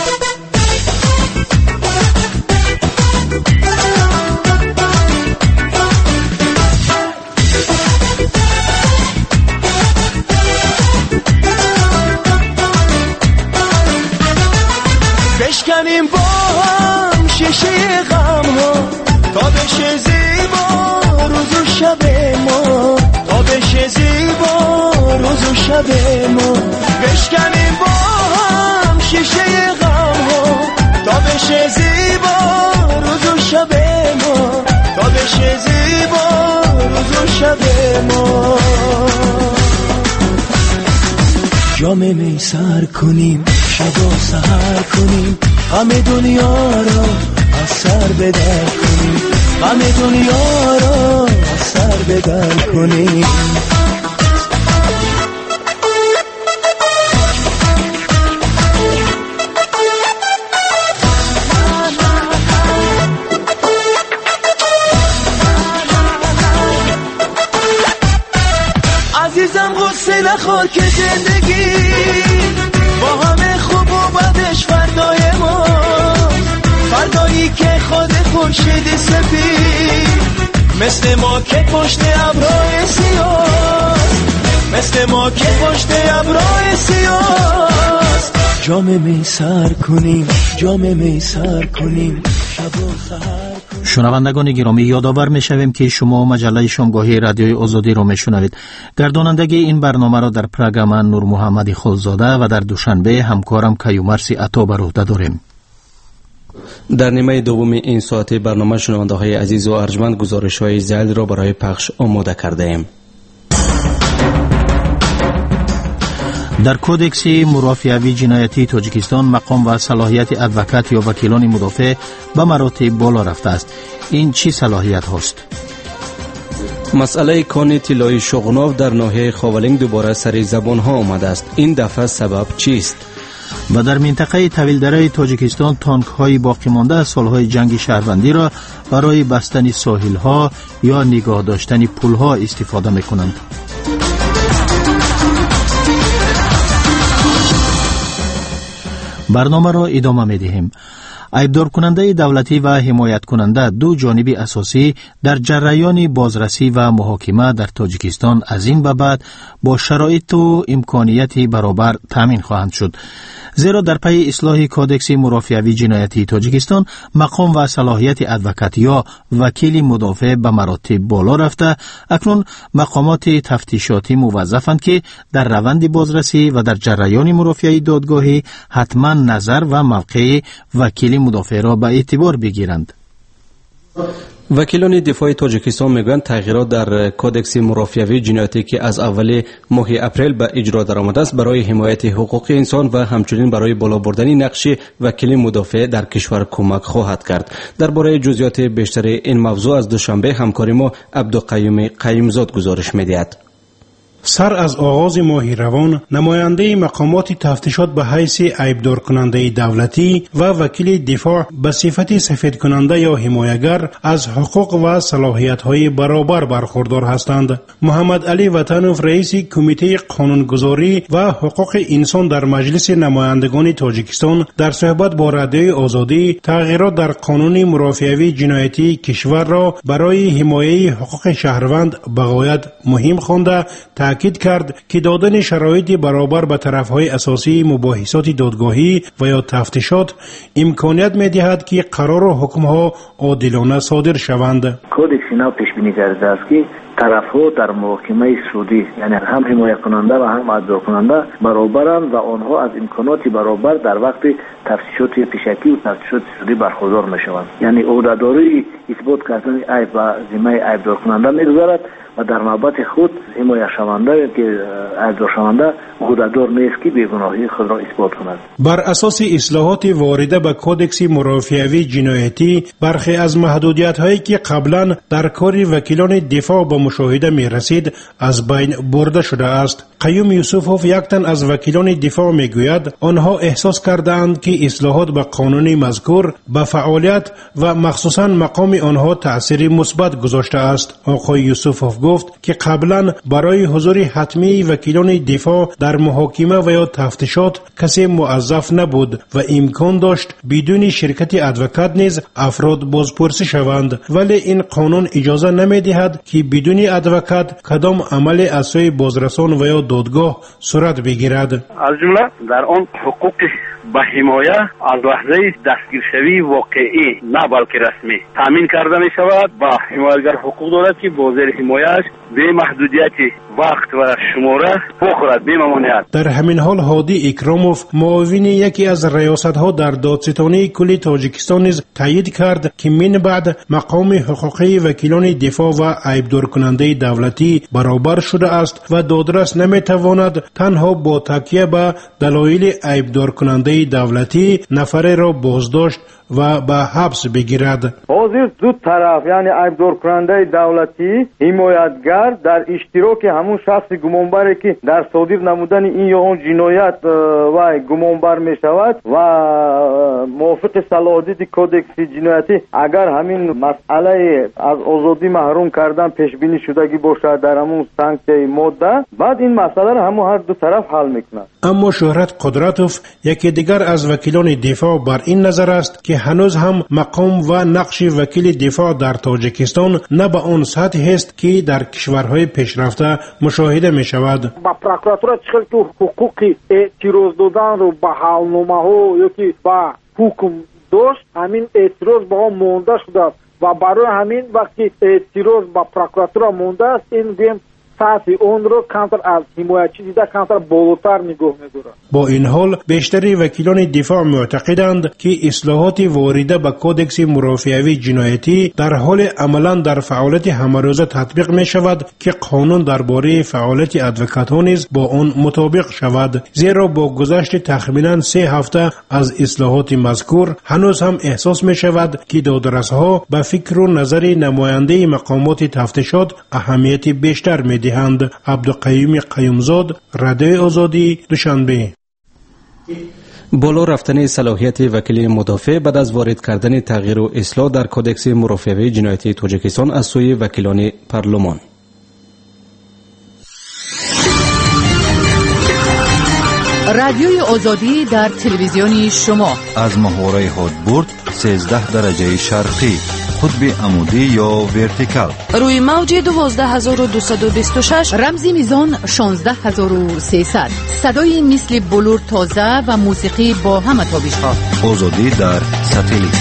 بشکنیم با هم شیشه غم ها تا بشه زیبا روز و شب ما، تا بشه زیبا روز و شب ما. بشکنیم با هم شیشه غم ها تا بشه زیبا روز و شب ما، تا بشه زیبا روز و شب ما. جام می سر کنیم، شب و سحر کنیم، غم دنیا رو از سر بدر کنیم، غم دنیا رو از سر بدر کنیم. عزیزم غصه نخور که زندگی با همه خوب و بدش فردای ما، فردایی که خود خورشید سفید مثل ما که پشت ابرهای سیاه، مثل ما که پشت ابرهای سیاه. جام می سر کنیم، جام می سر کنیم، شب و سحر. شنوندگان گرامی، یادآور می‌شویم که شما مجله شامگاهی رادیوی آزادی را میشنوید. گردانندگی این برنامه را در پراگ من نور محمدی خلزاده و در دوشنبه همکارم کیومرسی عطا بر عهده داریم. در نیمه دوم این ساعته برنامه شنونده‌های عزیز و ارجمند گزارش‌های زیاد را برای پخش آماده کرده ایم. در کودکس مرافعوی جنایتی تاجیکستان مقام و صلاحیت ادوکات یا وکیلان مدافع به مراتب بالا رفته است. این چی صلاحیت هاست؟ مسئله کان طلای شغناو در ناحیه خاولینگ دوباره سر زبان ها آمده است. این دفعه سبب چیست؟ و در منطقه طویل‌دره تاجیکستان تانک های باقی مانده از سالهای جنگ شهروندی را برای بستن ساحل ها یا نگاه داشتن پل ها استفاده می کنند. برنامه را ادامه می دهیم. ایبدار کننده دولتی و حمایت کننده دو جانب اساسی در جریان بازرسی و محاکمه در تاجیکستان از این به بعد با شرایط و امکانیت برابر تامین خواهند شد. زیرا در پی اصلاح کودکس مرافعوی جنایتی تاجیکستان مقام و صلاحیت ادوکات یا وکیل مدافع به مراتب بالا رفته، اکنون مقامات تفتیشاتی موظفند که در روند بازرسی و در جریان مرافعه دادگاهی حتما نظر و موقع وکیل مدافع را به اعتبار بگیرند. وکیلان دفاع تاجیکستان میگویند تغییرات در کودکس مرافعوی جنایتی که از اول ماه اپریل به اجرا درآمده است برای حمایت حقوق انسان و همچنین برای بالا بردن نقش وکیل مدافع در کشور کمک خواهد کرد. درباره جزئیات بیشتر این موضوع از دوشنبه همکار ما عبدالقیوم قیومزاد گزارش می‌دهد. سر از آغاز ماه روان نماینده مقامات تفتیشات به حیث ایبدار کننده دولتی و وکیل دفاع به صفت سفید کننده یا حمایتگر از حقوق و صلاحیت های برابر برخوردار هستند. محمد علی وطنوف رئیس کمیته قانونگذاری و حقوق انسان در مجلس نمایندگان تاجیکستان در صحبت با رادیوی آزادی تغییرات در قانون مرافعوی جنایتی کشور را برای حمایت حقوق شهروند بغایت مهم خوانده تأکید کرد که دادن شرایط برابر به طرفهای اساسی مباحثات دادگاهی و یا تفتیشات امکانیت می‌دهد که قرار و حکم‌ها عادلانه صادر شوند. کودکس نو پیش بینی کرده است که طرف‌ها در محاکمه سودی یعنی هم حمایت کننده و هم ادعا کننده برابرند و آنها از امکانات برابر در وقت تفتیشات پیشکی و تفتیشات سودی برخوردار می‌شوند. یعنی عهده‌داری اثبات کردن عیب و ذمه عیبدار کننده می‌گذارد و در نوبت خود حمایت شونده که ایبدار شونده خوددار نیست که بیگناهی خود را اثبات کند. بر اساس اصلاحات وارده به کودکس مرافعه‌وی جنایتی، برخی از محدودیت‌هایی که قبلا در کار وکیلان دفاع به مشاهده می رسید از بین برده شده است. قیوم یوسفوف، یک تن از وکیلان دفاع می گوید آنها احساس کردند که اصلاحات به قانون مذکور به فعالیت و مخصوصا مقام آنها تأثیر مثبت گذاشته است. آقای یوسفوف گفت که قبلا برای حضور حتمی وکیلان دفاع در محاکمه و یا تفتیشات کسی موظف نبود و امکان داشت بدون شرکت ادوکات نیز افراد بازپرسی شوند، ولی این قانون اجازه نمی‌دهد که بدون ادوکات کدام عمل از سوی بازرسان و یا دادگاه صورت بگیرد. از جمله در آن حقوق به حمایه از لحظه دستگیر شوی واقعی نه بلکه رسمی تامین کرده می شود. با حمایتگر حقوق دارد که با زیر حمایه‌اش به محدودیت وقت و شماره بخورد به ممانعت. در همین حال هادی اکراموف، معاون یکی از ریاست‌ها در دادستانی کل تاجیکستان نیز تایید کرد که من بعد مقام حقوقی وکیلان دفاع و ایبدار کننده دولتی برابر شده است و دادرس نمی‌تواند تنها با تکیه به دلایل ایبدار کننده دولتی نفر را بازداشت و به حبس بگیرد. حاضر دو طرف یعنی ایبدار کننده دولتی حمایتگر در اشتراک همون شخص گمانبری که در صادر نمودن این یا اون جنایت و گمانبر می شود و موافق صلاحیت کودکس جنایتی اگر همین مسئله از آزادی محروم کردن پیش بینی شدگی باشد در همون سانکسیون ماده، بعد این مسئله را همون هر دو طرف حل میکنند. اما شهرت قدرتوف، یکی دیگر از وکیلان دفاع، بر این نظر است که هنوز هم مقام و نقش وکیل دفاع در تاجیکستان نه به آن سطح است که در کشورهای پیشرفته مشاهده می شود. با پروکراتورا چخل که حقوقی اعتراض دادن رو با حالنامه ها یکی با حکم داشت، همین اعتراض با هم مونده شده و برای همین وقتی اعتراض با پروکراتورا مونده است، این گیم سطح اون رو کمتر از حمایتچی دیده کمتر بالاتر نگاه می‌دارد. با این حال بیشتر وکیلان دفاع معتقدند که اصلاحات وارده به کودکس مرافعه‌وی جنایتی در حال عملاً در فعالیت همه‌روزه تطبیق می شود که قانون درباره فعالیت ادوکات‌ها نیز با آن مطابق شود، زیرا با گذشت تخمیناً سه هفته از اصلاحات مذکور هنوز هم احساس می شود که دادرس‌ها به فکر و نظر نماینده مقامات تفتیشات اهمیت بیشتر می دهند. عبدالقیوم قیومزاد، رادیو آزادی، دوشنبه. بالا رفتن صلاحیت وکیل مدافع بعد از وارد کردن تغییر و اصلاح در کودکس مرافعه‌وی جنایتی تاجیکستان از سوی وکیلان پارلمان. رادیوی آزادی در تلویزیون شما از محوره هادبورد سیزده درجه شرقی، قطب عمودی یا ورتیکال، روی موج دوازده هزار و دویست و بیست و شش، رمزی میزان شانزده هزار و سیصد، صدای مثل بلور تازه و موسیقی با همه تابش ها. آزادی در ساتلیت.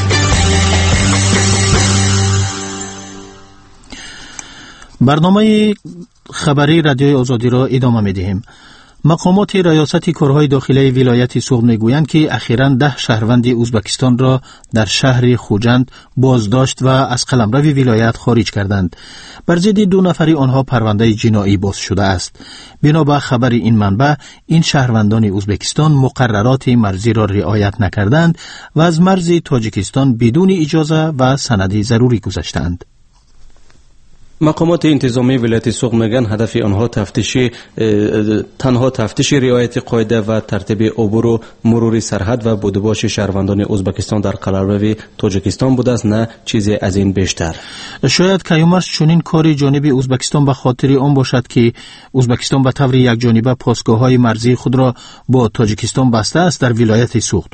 برنامه خبری رادیوی آزادی را ادامه می‌دهیم. مقامات ریاست کارهای داخلی ولایت سوغد میگویند که اخیراً ده شهروند ازبکستان را در شهر خوجند بازداشت و از قلمرو ولایت خارج کردند. بر ضد دو نفری آنها پرونده جنایی باز شده است. بنا به خبر این منبع، این شهروندان ازبکستان مقررات مرزی را رعایت نکردند و از مرز تاجیکستان بدون اجازه و سند ضروری گذشتند. مقامات انتظامی ولایت سوغد میگن هدف آنها تفتیش تنها تفتیش رعایت قاعده و ترتیب عبور و مرور سرحد و بودباش شهروندان ازبکستان در قلمرو تاجیکستان بوده است، نه چیزی از این بیشتر. شاید کیومرس چنین کاری جانب ازبکستان به خاطر آن باشد که ازبکستان به طور یک جانبه پاسگاه‌های مرزی خود را با تاجیکستان بسته است در ولایت سوغد.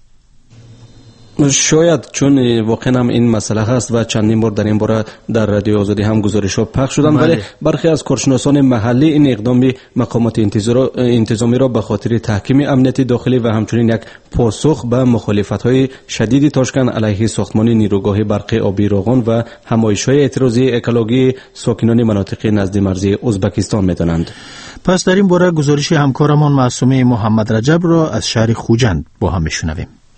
شاید چون واقعا هم این مسئله هست و چندین بار در این باره در رادیو آزادی هم گزارش‌ها پخش شدن، ولی برخی از کارشناسان محلی این اقدام مقامات انتظامی را به خاطر تحکیم امنیت داخلی و همچنین یک پاسخ به مخالفت‌های شدید تاشکند علیه ساختمان نیروگاه برق آبی روغن و همایش‌های اعتراضی اکولوژی ساکنان مناطق نزد مرزی ازبکستان می‌دانند. پس در این باره گزارش همکارمان معصومه محمد رجب را از شهر خوجند با هم می‌شنویم.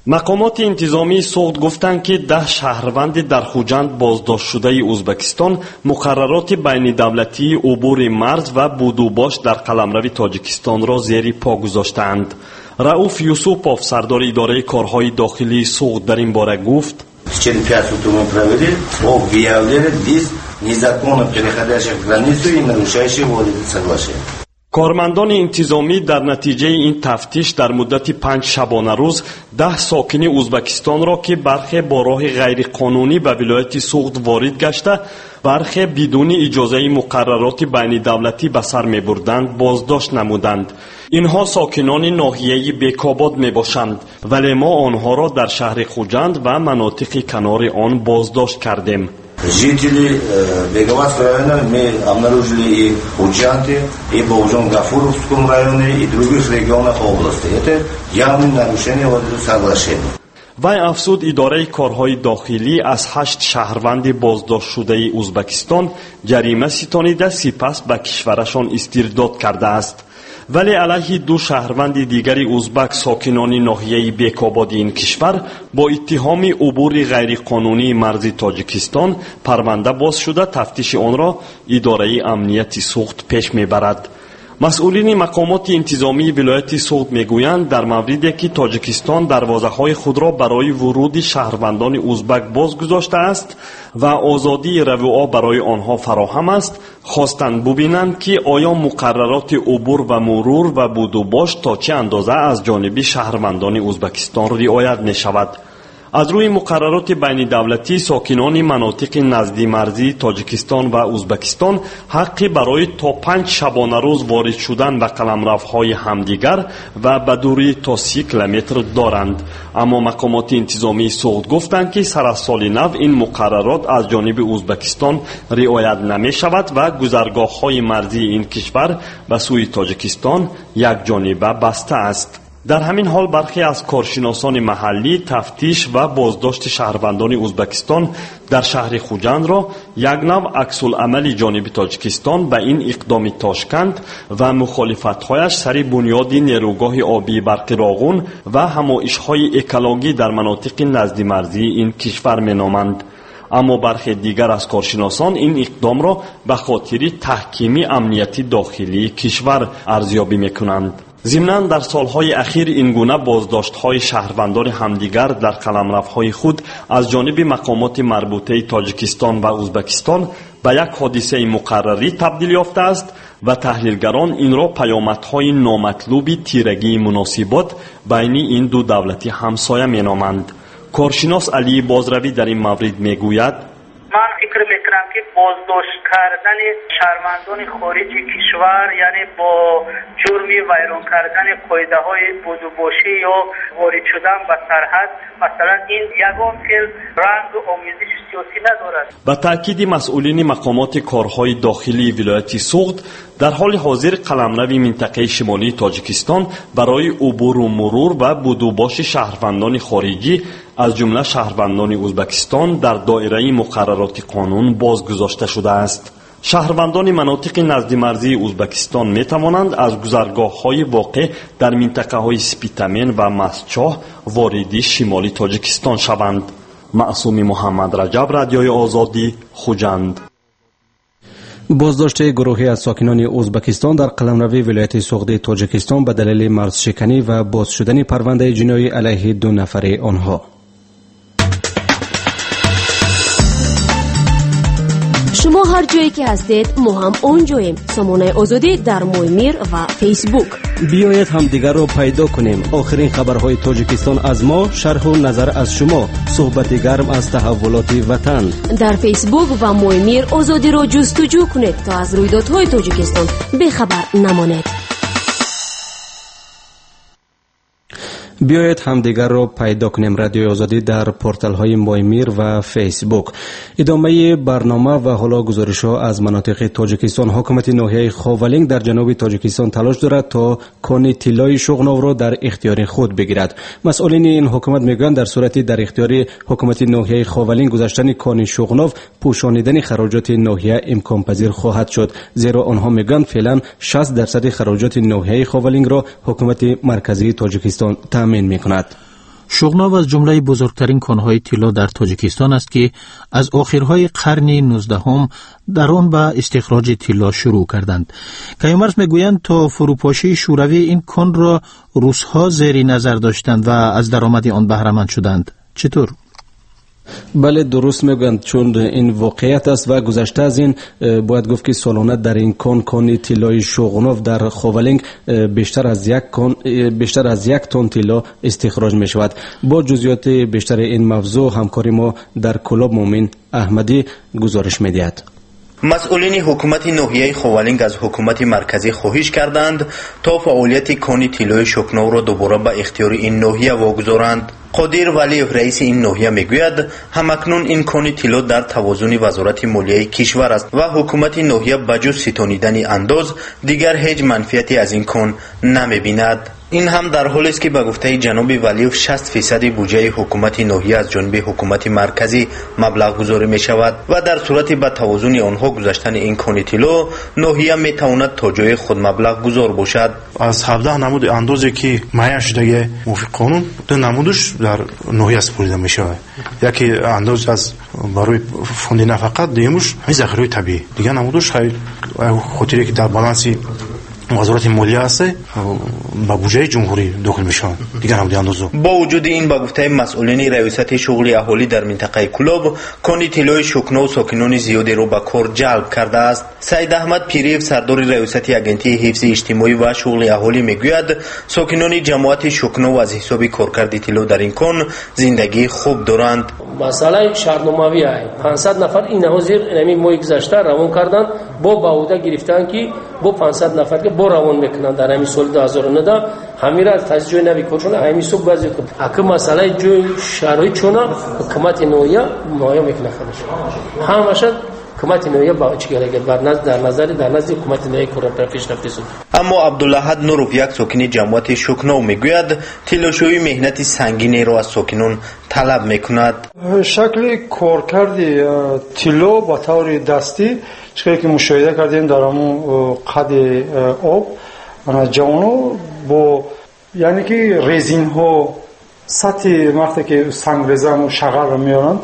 مقامات انتظامی سوخت گفتند که ده شهروند در خوجند بازداشت شده ازبکستان مقررات بین دولتی عبور مرز و بودوباش در قلمرو تاجیکستان را زیر پا گذاشتند. رؤوف یوسوپوف سردار اداره کارهای داخلی سوخت در این باره گفت: через пять суток мы провели, объявили без незаконно переходящих границу и нарушающих вот это соглашение. کارمندان انتظامی در نتیجه این تفتیش در مدت پنج شبانه روز ده ساکن ازبکستان را که برخی با راه غیر قانونی به ولایت سوخت وارد گشته برخی بدون اجازه مقررات بین دولتی به سر می بردند بازداشت نمودند. اینها ساکنان ناحیه بیکاباد می باشند ولی ما آنها را در شهر خوجند و مناطق کنار آن بازداشت کردیم. Жители Беговатского района мы обнаружили и в Худжанте, и в Баужон-Гафуровском районе, и в других регионах области. Это явное нарушение вот этого соглашения. وی افزود اداره کارهای داخلی از هشت شهروند بازداشت شده ازبکستان جریمه ستانیده سپس به کشورشان استرداد کرده است. ولی علیه دو شهروند دیگری ازبک ساکنان ناحیه بیکاباد این کشور با اتهام عبور غیر قانونی مرز تاجیکستان پرونده باز شده تفتیش آن را اداره امنیت سوخت پیش میبرد. مسئولین مقامات انتظامی ولایت سوخت میگویند در موردی که تاجیکستان دروازه‌های خود را برای ورود شهروندان ازبک باز گذاشته است و آزادی رفاه برای آنها فراهم است، خواستند ببینند که آیا مقررات عبور و مرور و بودوباش تا چه اندازه از جانب شهروندان ازبکستان رعایت می شود. از روی مقررات بین دولتی ساکنان مناطق نزدی مرزی تاجیکستان و ازبکستان حقی برای تا پنج شبانه روز وارد شدن به قلمروهای همدیگر و به دوری تا سی کیلومتر دارند. اما مقامات انتظامی سوخت گفتند که سر از سال نو این مقررات از جانب ازبکستان رعایت نمی شود و گذرگاه های مرزی این کشور به سوی تاجیکستان یک جانبه بسته است. در همین حال برخی از کارشناسان محلی تفتیش و بازداشت شهروندان ازبکستان در شهر خوجند را یک نوع عکس العمل جانب تاجیکستان به این اقدام تاشکند و مخالفت‌هایش سر بنیاد نیروگاه آبی برقراغون و همایش‌های اکولوژی در مناطق نزدی مرزی این کشور می‌نامند. اما برخی دیگر از کارشناسان این اقدام را به خاطر تحکیم امنیتی داخلی کشور ارزیابی می‌کنند. ضمناً در سالهای اخیر این گونه بازداشت‌های شهروندان همدیگر در قلمروهای خود از جانب مقامات مربوطه تاجیکستان و ازبکستان به یک حادثه مقرری تبدیل یافته است و تحلیلگران این را پیامدهای نامطلوب تیرگی مناسبات بین این دو دولتی همسایه می‌نامند. کارشناس علی بازروی در این مورد میگوید: من فکر میکنم که بازداشت کردن شهروندان خارجی کشور یعنی با جرم ویران کردن قاعده های بودوباشی یا وارد شدن به سرحد مثلا این یگان فعل رنگ و آمیزش سیاسی ندارد. به تاکید مسئولین مقامات کارهای داخلی ولایت سوخت در حال حاضر قلمرو منطقه شمالی تاجیکستان برای عبور و مرور و بودوباش شهروندان خارجی از جمله شهروندان ازبکستان در دایره مقررات قانون بازگذاشته شده است. شهروندان مناطق نزد مرزی ازبکستان می توانند از گذرگاه‌های واقع در منطقه‌های سپیتامن و مسچاه واردی شمالی تاجیکستان شوند. معصوم محمد رجب، رادیوی آزادی، خوجند. بازداشت گروهی از ساکنان ازبکستان در قلمرو ولایت سوخت تاجیکستان به دلیل مرز شکنی و باز شدن پرونده جنایی علیه دو نفر آنها. شما هر جایی که هستید ما هم اونجاییم. سامانه آزادی در مویمیر و فیسبوک. بیایید هم دیگر رو پیدا کنیم. آخرین خبرهای تاجیکستان از ما، شرح و نظر از شما، صحبت گرم از تحولات وطن. در فیسبوک و مویمیر آزادی رو جستجو کنید تا از رویدادهای تاجیکستان بخبر نمانید. بیایید همدیگر را پیدا کنیم. رادیو آزادی در پورتال های مویمیر و فیسبوک. ادامه برنامه و حالا گزارش ها از مناطق تاجیکستان. حکومت ناحیه خاولینگ در جنوب تاجیکستان تلاش دارد تا کان طلای شغناو را در اختیار خود بگیرد. مسئولین این حکومت میگویند در صورتی در اختیار حکومت ناحیه خاولینگ گذاشتن کان شغناو پوشانیدن خراجات ناحیه امکان پذیر خواهد شد، زیرا آنها میگویند فعلا شصت درصد خراجات ناحیه خاولینگ را حکومت مرکزی تاجیکستان تامین میکند. شغناو از جمله بزرگترین کانهای طلا در تاجیکستان است که از آخرهای قرن نوزدهم در آن به استخراج طلا شروع کردند. کیومرث میگویند تا فروپاشی شوروی این کان را روس‌ها زیر نظر داشتند و از درآمد آن بهره مند شدند. چطور؟ بله درست میگویند، چون این واقعیت است و گذشته از این باید گفت که سالانه در این کان کان طلای شوغناف در خاولینگ بیشتر از یک کان بیشتر از یک تن طلا استخراج می شود. با جزئیات بیشتر این موضوع همکاری ما در کلاب مومن احمدی گزارش می‌دهد. مسئولین حکومت ناحیه خاولینگ از حکومت مرکزی خواهش کردند تا فعالیت کان طلای شوغناف را دوباره به اختیار این ناحیه واگذارند. قادر ولیف رئیس این ناحیه میگوید همکنون این کان طلا در توازن وزارت مالیه کشور است و حکومت ناحیه بجز ستانیدن انداز دیگر هیچ منفعتی از این کان نمیبیند. این هم در حالی است که به گفته جناب ولیف شصت فیصد بودجه حکومت ناحیه از جانب حکومت مرکزی مبلغ گذاری می شود و در صورت به توازن آنها گذاشتن این کان طلا ناحیه می تواند تا جای خود مبلغ گذار باشد. از هفده نمود اندازی که معین شده موافق قانون دو نمودش در ناحیه سپرده می شود. یکی انداز از برای فوند نفقت، دیگه‌اش همین ذخیره طبیعی، دیگه نمودش خیلی خاطری که در بالانسی وزارت مالیه است با بودجه جمهوری داخل میشن دیگر هم اندازو. با وجود این با گفته مسئولین ریاست شغل اهالی در منطقه کلوب کان طلای شوغناف ساکنان زیادی را به کار جلب کرده است. سید احمد پیریف سردار ریاست اگنتی حفظ اجتماعی و شغل اهالی میگوید ساکنان جماعت شوغناف از حساب کارکرد طلا در این کان زندگی خوب دارند. مسئله شهرنامه‌ای است. پانصد نفر اینها زیر نمی ماه گذشته روان کردند با باوده گرفتن که با پانصد نفر که با روان میکنند در همین سال دو هزار و نه همین را تجربه نبی کنند همین صبح بعضی اگه مسئله جو شهری چونه حکومت نویا مایا میکنه خودش همش حکومت نویا با چیکار کرد در نظر در نظر در نظر حکومت نویا کار پیش رفته است. اما عبدالله نوروف یک ساکن جماعت شوغناف میگوید طلاشویی مهنت سنگینی را از ساکنان طلب میکند. شکل کارکرد طلا با طور دستی چیزی که مشاهده کردیم در همون قد آب انا جوانو با یعنی که رزین ها سطح وقتی که سنگ رزن و شغل رو میارن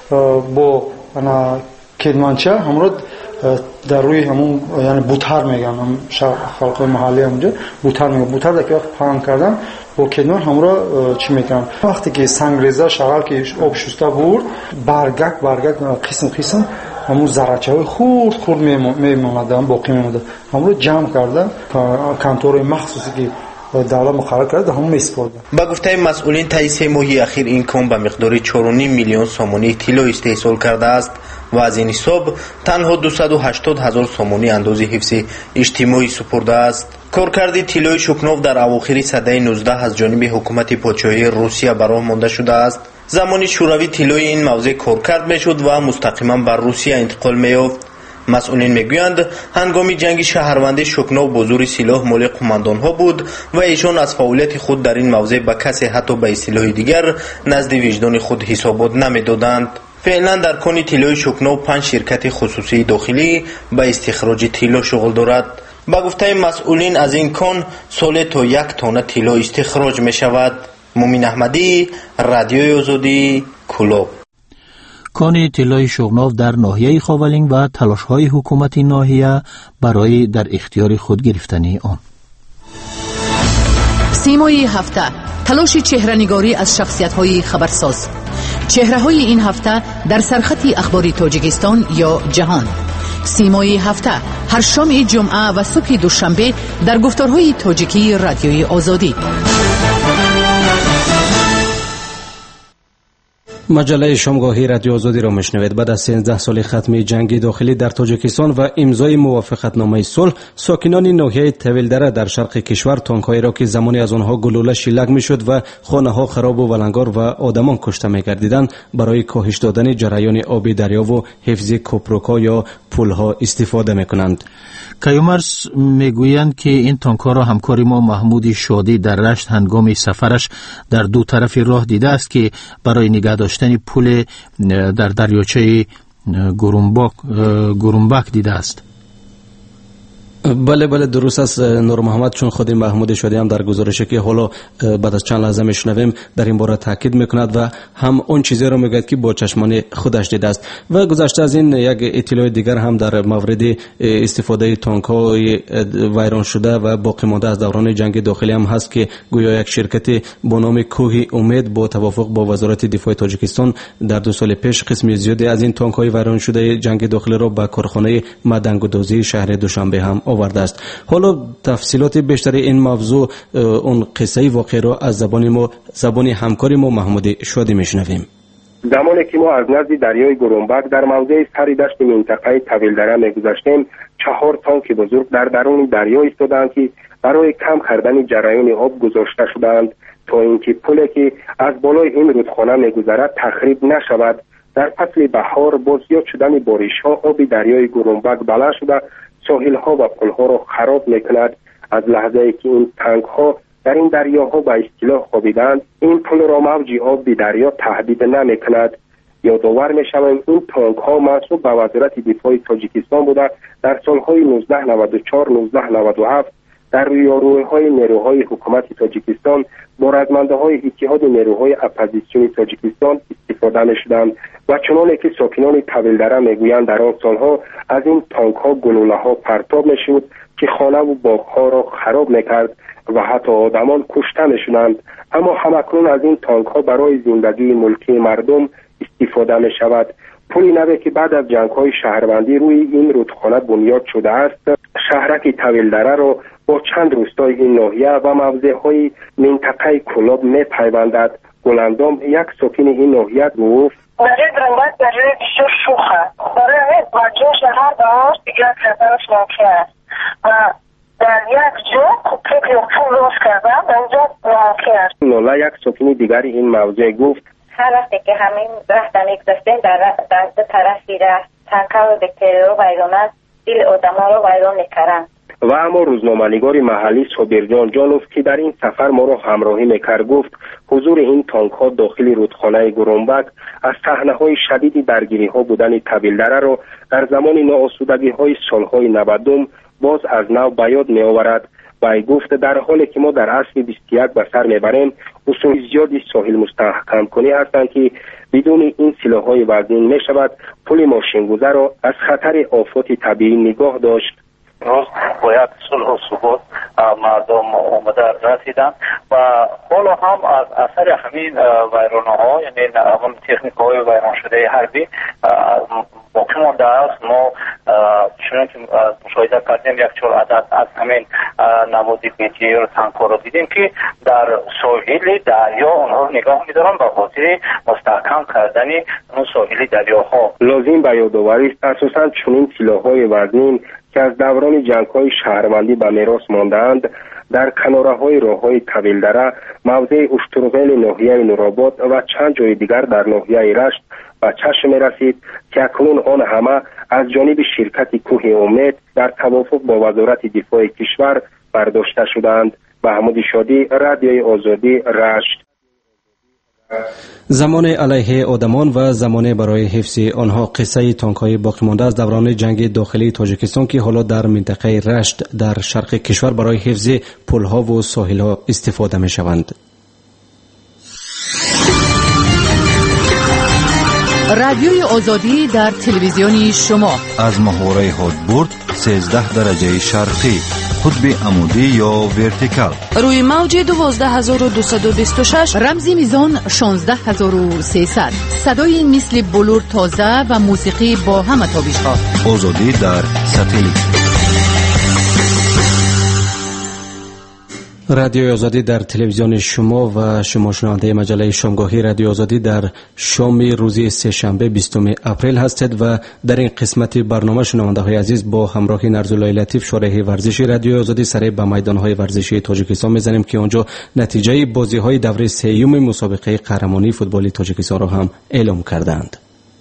با انا کدمانچه همراه در روی همون یعنی بوتر میگن هم خلق محلی همونجا بوتر میگن بوتر در که وقت پهن کردن با کدمان همراه چی میکنن وقتی که سنگ رزه شغل که آب شسته بود برگک برگک قسم قسم همون ذره‌چه های خورد خورد میموندن باقی میمونده همون جمع کردن کنتور مخصوصی که دولت مقرر کرده همون میسپردن. با گفته مسئولین طی سه ماه اخیر این کان به مقدار چهار و نیم میلیون سومانی طلا استحصال کرده است و از این حساب تنها دویست و هشتاد هزار سومانی انداز حفظ اجتماعی سپرده است. کارکرد طلای شوغناف در اواخر سده نوزده از جانب حکومت پادشاهی روسیه به راه مانده شده است. زمانی شوروی طلای این موضع کارکرد میشد و مستقیما بر روسیه انتقال میافت. مسئولین میگویند هنگام جنگ شهروندی شوغناف با زور سلاح مال قماندان ها بود و ایشان از فعالیت خود در این موضع به کسی حتی به اصطلاح دیگر نزد وجدان خود حسابات نمیدادند. فعلا در کان طلای شوغناف پنج شرکت خصوصی داخلی به استخراج طلا شغل دارد. با گفته مسئولین از این کان سال تا یک تن طلا استخراج می شود. مومن احمدی، رادیوی آزادی، کلوب. کان طلای شوغناف در ناحیه خاولینگ و تلاش‌های حکومت ناحیه برای در اختیار خود گرفتن آن. سیمای هفته، تلاش چهره‌نگاری از شخصیت‌های خبرساز. چهره‌های این هفته در سرخط اخباری تاجیکستان یا جهان. سیمای هفته هر شام جمعه و صبح دوشنبه در گفتارهای تاجیکی رادیوی آزادی. مجله شامگاهی رادیو آزادی را میشنوید. بعد از سیزده سال ختم جنگ داخلی در تاجیکستان و امضای موافقتنامه صلح، ساکنان ناحیه طویلدره در شرق کشور تانک‌هایی را که زمانی از آنها گلوله شلیک میشد و خانه‌ها خراب و ولنگار و آدمان کشته می‌گردیدند برای کاهش دادن جریان آب دریا و حفظ کوپروک‌ها یا پل‌ها استفاده می‌کنند. کیومرث میگویند که این تانک‌ها را همکار ما محمود شادی در رشت هنگام سفرش در دو طرف راه دیده است که برای نگه داشتن پل در دریاچه گرومباک گرومباک دیده است. بله بله درست است نور محمد، چون خود محمود شادی هم در گزارشی که حالا بعد از چند لحظه میشنویم در این باره تاکید میکند و هم اون چیزی رو میگه که با چشمان خودش دیده است. و گذشته از این یک اطلاع دیگر هم در مورد استفاده تانک های ویران شده و باقی مانده از دوران جنگ داخلی هم هست که گویا یک شرکت با نام کوه امید با توافق با وزارت دفاع تاجیکستان در دو سال پیش قسم زیادی از این تانک های ویران شده جنگ داخلی را به کارخانه معدن‌گدازی شهر دوشنبه هم آورده است. حالا تفصیلات بیشتر این موضوع، اون قصه واقعی را از زبان ما زبان همکاری ما محمود شادی میشنویم. زمانی که ما از نزد دریای گرونبک در موضع سر دشت منطقه طویلدره میگذشتیم، چهار تانک بزرگ در درون دریا ایستادند که برای کم کردن جریان آب گذاشته شدند تا اینکه پلی که از بالای این رودخانه میگذرد تخریب نشود. در فصل بهار با زیاد شدن بارش ها آب دریای گرونبک بالا شده ساحل ها و پل ها را خراب میکند. از لحظه ای که این تانک ها در این دریاها به اصطلاح خوابیدند، این پل را موج آب به دریا تهدید نمیکند. یادآور میشویم این تانک ها منسوب به وزارت دفاع تاجیکستان بوده. در سالهای نوزده نود و چهار نوزده نود و هفت در رویاروی‌های نیروهای حکومت تاجیکستان با رزمنده‌های اتحاد نیروهای اپوزیسیون تاجیکستان استفاده می‌شدند و چنانه که ساکنان طویلدره میگویند در آن سالها از این تانک‌ها گلوله‌ها پرتاب می‌شد که خانه و باغ‌ها را خراب می‌کرد و حتی آدمان کشته می‌شدند. اما همکنون از این تانک‌ها برای زندگی ملکی مردم استفاده می‌شود. پلی نوی که بعد از جنگ‌های شهروندی روی این رودخانه بنیاد شده است، شهرک طویلدره را با چند روستای این ناحیه و موضع‌های منطقه کلاب می‌پیوندد. گلندام یک ساکن این ناحیه گفت: دریای گرونبک دریای بسیار شوخه، برای همین واجه شهر داشت دیگر کردنش ممکن است و در یک جا کوپیک یا پول راست کردن اونجا ممکن است. نولا یک ساکن دیگر این موضوع گفت: هر وقتی که همین رفتن میگذاشتیم در در دو طرفی رفت تنکا و بکتری رو ویران است، دل آدم ها رو ویران میکردن. و اما روزنامه‌نگار محلی صابرجان جانوف که در این سفر ما را همراهی میکرد گفت حضور این تانک ها داخل رودخانه گرونبک از صحنه های شدید درگیری ها بودن طویلدره را در زمان ناآسودگی های سالهای نودم باز از نو به یاد می آورد. و گفت در حالی که ما در عصر بیست و یک به سر میبریم، اصول زیادی ساحل مستحکم کنی هستند که بدون این سلاح‌های وزین می شود پل ماشین‌گذر را از خطر آفات طبیعی نگاه داشت. روز با یک صلح و ثبات مردم آمده رسیدن و حالا هم از اثر همین ویرانه ها، یعنی همون تکنیک های ویران شده حربی باقی مانده است. ما چون که مشاهده کردیم یک چهار عدد از همین نمادی بیتی و تانک ها رو دیدیم که در ساحل دریا اونها رو نگاه می‌دارن به خاطر مستحکم کردن اون ساحل دریاها. لازم به یادآوری است اساساً چنین سلاح‌های وزین که از دوران جنگ‌های شهروندی به میراث مانده‌اند در کناره‌های راه‌های طویلدره، موضع اشترغیل ناحیه نورآباد و چند جای دیگر در ناحیه رشت به چشم می‌رسید که اکنون آن همه از جانب شرکت کوه امید در توافق با وزارت دفاع کشور برداشته شدند. محمود شادی، رادیوی آزادی، رشت. زمان علیه آدمان و زمان برای حفظ آنها، قصه تانک‌های باقی مانده از دوران جنگ داخلی تاجیکستان که حالا در منطقه رشت در شرق کشور برای حفظ پل‌ها و ساحل‌ها استفاده می‌شوند. رادیوی آزادی در تلویزیونی شما از محوره هادبورد سیزده درجه شرقی، قطب عمودی یا ورتیکال، روی موج دوازده هزار و دویست و بیست و شش، رمزی میزان شانزده هزار و سیصد، صدای مثل بلور تازه و موسیقی با همه تابش‌ها. آزادی در ساتلیت. رادیو آزادی در تلویزیون شما و شما شنونده مجله شامگاهی رادیو آزادی در شام روز سه شنبه بیستم اپریل هستید و در این قسمت برنامه شنونده های عزیز با همراهی نرزالله لطیف شارح ورزشی رادیو آزادی سر به میدان های ورزشی تاجیکستان میزنیم که آنجا نتیجه بازی های دوره سوم مسابقه قهرمانی فوتبال تاجیکستان را هم اعلام کردند.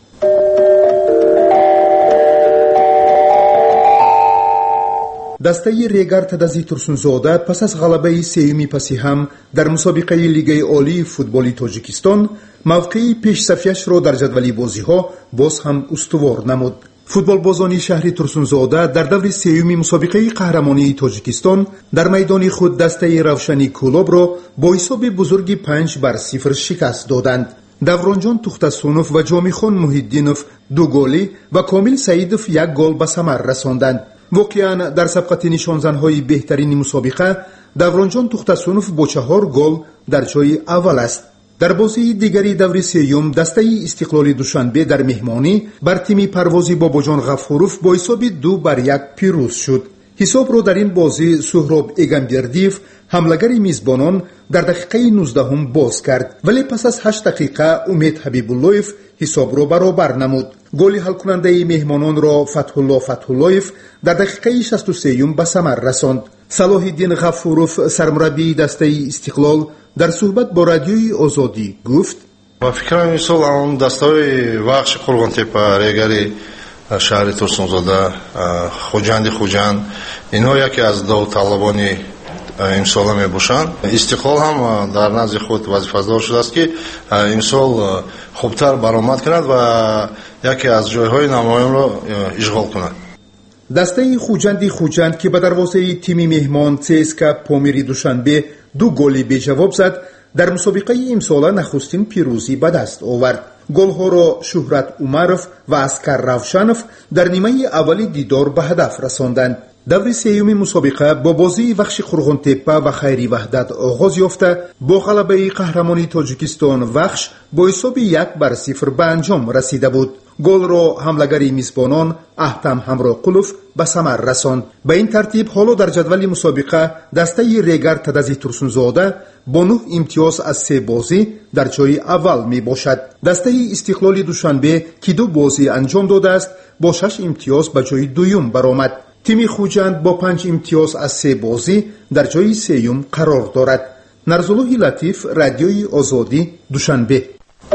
دسته ریگر تدازی ترسونزاده پس از غلبه سیومی پسی هم در مسابقه لیگ عالی فوتبال تاجیکستان موقعی پیش صفیش را در جدول بازی ها باز هم استوار نمود. فوتبالبازان شهر ترسونزاده در دور سیوم مسابقه قهرمانی تاجیکستان در میدان خود دسته روشنی کلوب را با حساب بزرگی پنج بر صفر شکست دادند. دورانجان توختسونوف و جامیخان محیدینوف دو گلی و کامل سعیدوف یک گل به ثمر رساندند. واقعا در سبقت نشانزن‌های بهترین مسابقه دورانجان توختسونوف با چهار گل در جای اول است. در بازی دیگری دور سیوم دسته استقلال دوشنبه در مهمانی بر تیم پروازی باباجان غفوروف با حساب دو بر یک پیروز شد. حساب را در این بازی سهراب ایگمبردیف حملگر میزبانان در دقیقه نوزده هم باز کرد، ولی پس از هشت دقیقه امید حبیب‌اللهیف حساب را برابر نمود. گل حل کننده مهمانان را فتح الله فتح اللهیف در دقیقه شصت و سه به ثمر رساند. صلاح الدین غفوروف سرمربی دسته استقلال در صحبت با رادیوی آزادی گفت: با فکرم این سال اون دستای وقش قرغانتپه ریگری شهر ترسونزاده خوجند خوجند اینها یکی از داوطلبانی امسال میباشند. استقلال هم در نزد خود وظیفه‌دار شده است که امسال خوبتر برآمد کند و یکی از جایهای نمایان را اشغال کند. دسته خوجندی خوجند که به دروازه تیم مهمان سیسکا پامیری دوشنبه دو گلی به جواب زد در مسابقه امسال نخستین پیروزی به دست آورد. گل‌ها را شهرت عمرف و اسکر روشنف در نیمه اولی دیدار به هدف رساندند. دور سیوم مسابقه با بازی وخش قرغانتپه و خیری وحدت آغاز یافته با غلبه قهرمانی تاجیکستان وخش با حساب یک بر صفر به انجام رسیده بود. گل را حملگری میزبانان احتم همراه قلوف به ثمر رساند. به این ترتیب حالا در جدول مسابقه دسته ریگر تدزی ترسونزاده با نه امتیاز از سه بازی در جای اول می باشد. دسته استقلال دوشنبه که دو بازی انجام داده است با شش امتیاز به جای دوم برآمد. تیم خوجند با پنج امتیاز از سه بازی در جای سیوم قرار دارد. نرزالله لطیف، رادیوی آزادی، دوشنبه.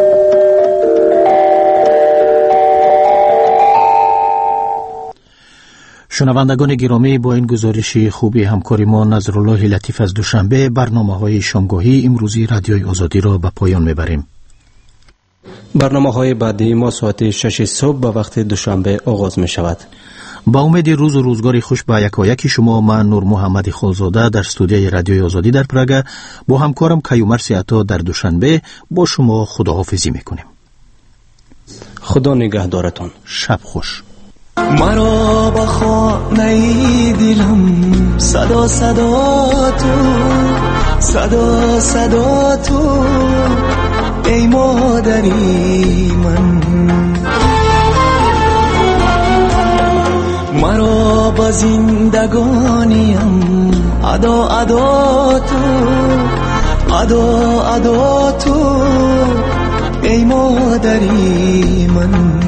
شنوندگان گرامی، با این گزارش خوبی همکاری ما نظرالله لطیف از دوشنبه برنامه‌های شامگاهی امروزی رادیوی آزادی را به پایان میبریم. برنامه‌های بعدی ما ساعت شش صبح به وقت دوشنبه آغاز می شود. با امید روز و روزگاری خوش به یکایک شما، من نور محمد خالزاده در استودیوی رادیوی آزادی در پراگ با همکارم کیومرث عطا در دوشنبه با شما خداحافظی میکنیم. خدا نگهدارتان. شب خوش. مرا با خانه دلم صدا صدا تو، صدا صدا تو ای مادری من. مرا با زندگانیم ادا ادا تو، ادا ادا تو ای مادری من.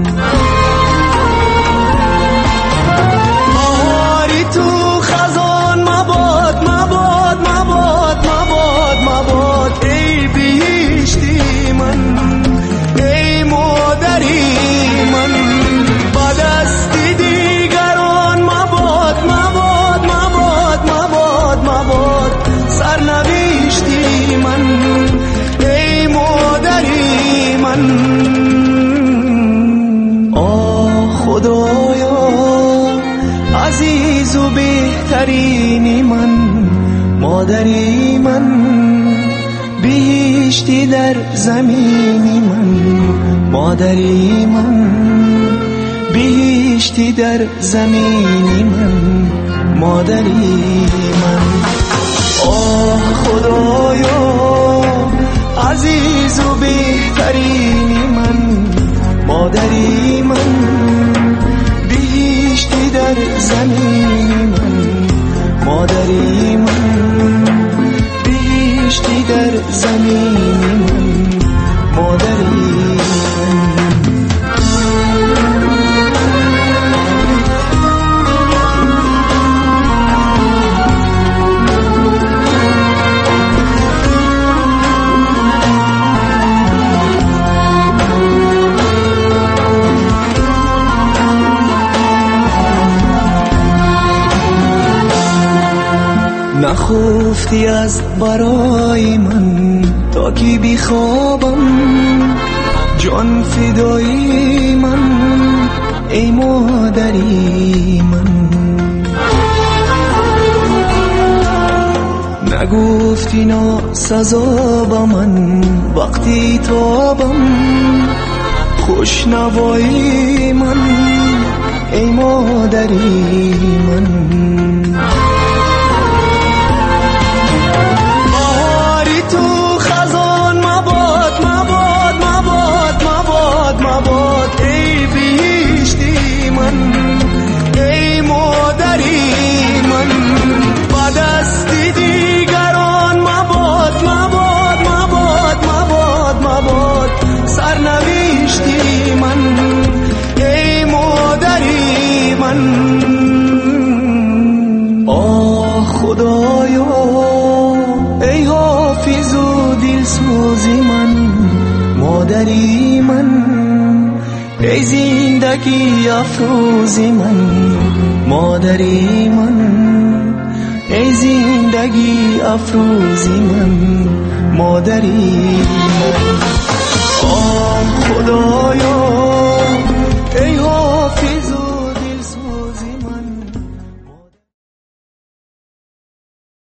آری تو خزان مباد مباد مباد مباد مباد ای بهشتی من، ای مادری من. با دستی دیگران مباد مباد مباد مباد مباد سرنوشتی من، ای مادری من. آه خدایا عزیز و بهترینی من، مادری من. بهشتی در زمینی من، مادری من. بهشتی در زمینی من، مادری من. آه خدایا عزیز و بهترینی من، مادری من. بهشتی در زمینی من، مادری من. بهشتی در زمینی من، مادری من. نخفتی از برای من تا که بخوابم، جان فدایی من ای مادری من. نگفتی نا سزا با من وقتی تابم خوشنوایی من ای مادری من. بهاری تو خزان مباد مباد مباد مباد مباد ای بهشتی من ای مادری من. با دست دیگران مباد مباد مباد مباد مباد سرنوشتی من ای مادری من. آه خدایا ای حافظ و دلسوزی من مادری من ای زندگی افروزی من مادری من ای زندگی افروزی من مادری من. آه خدایا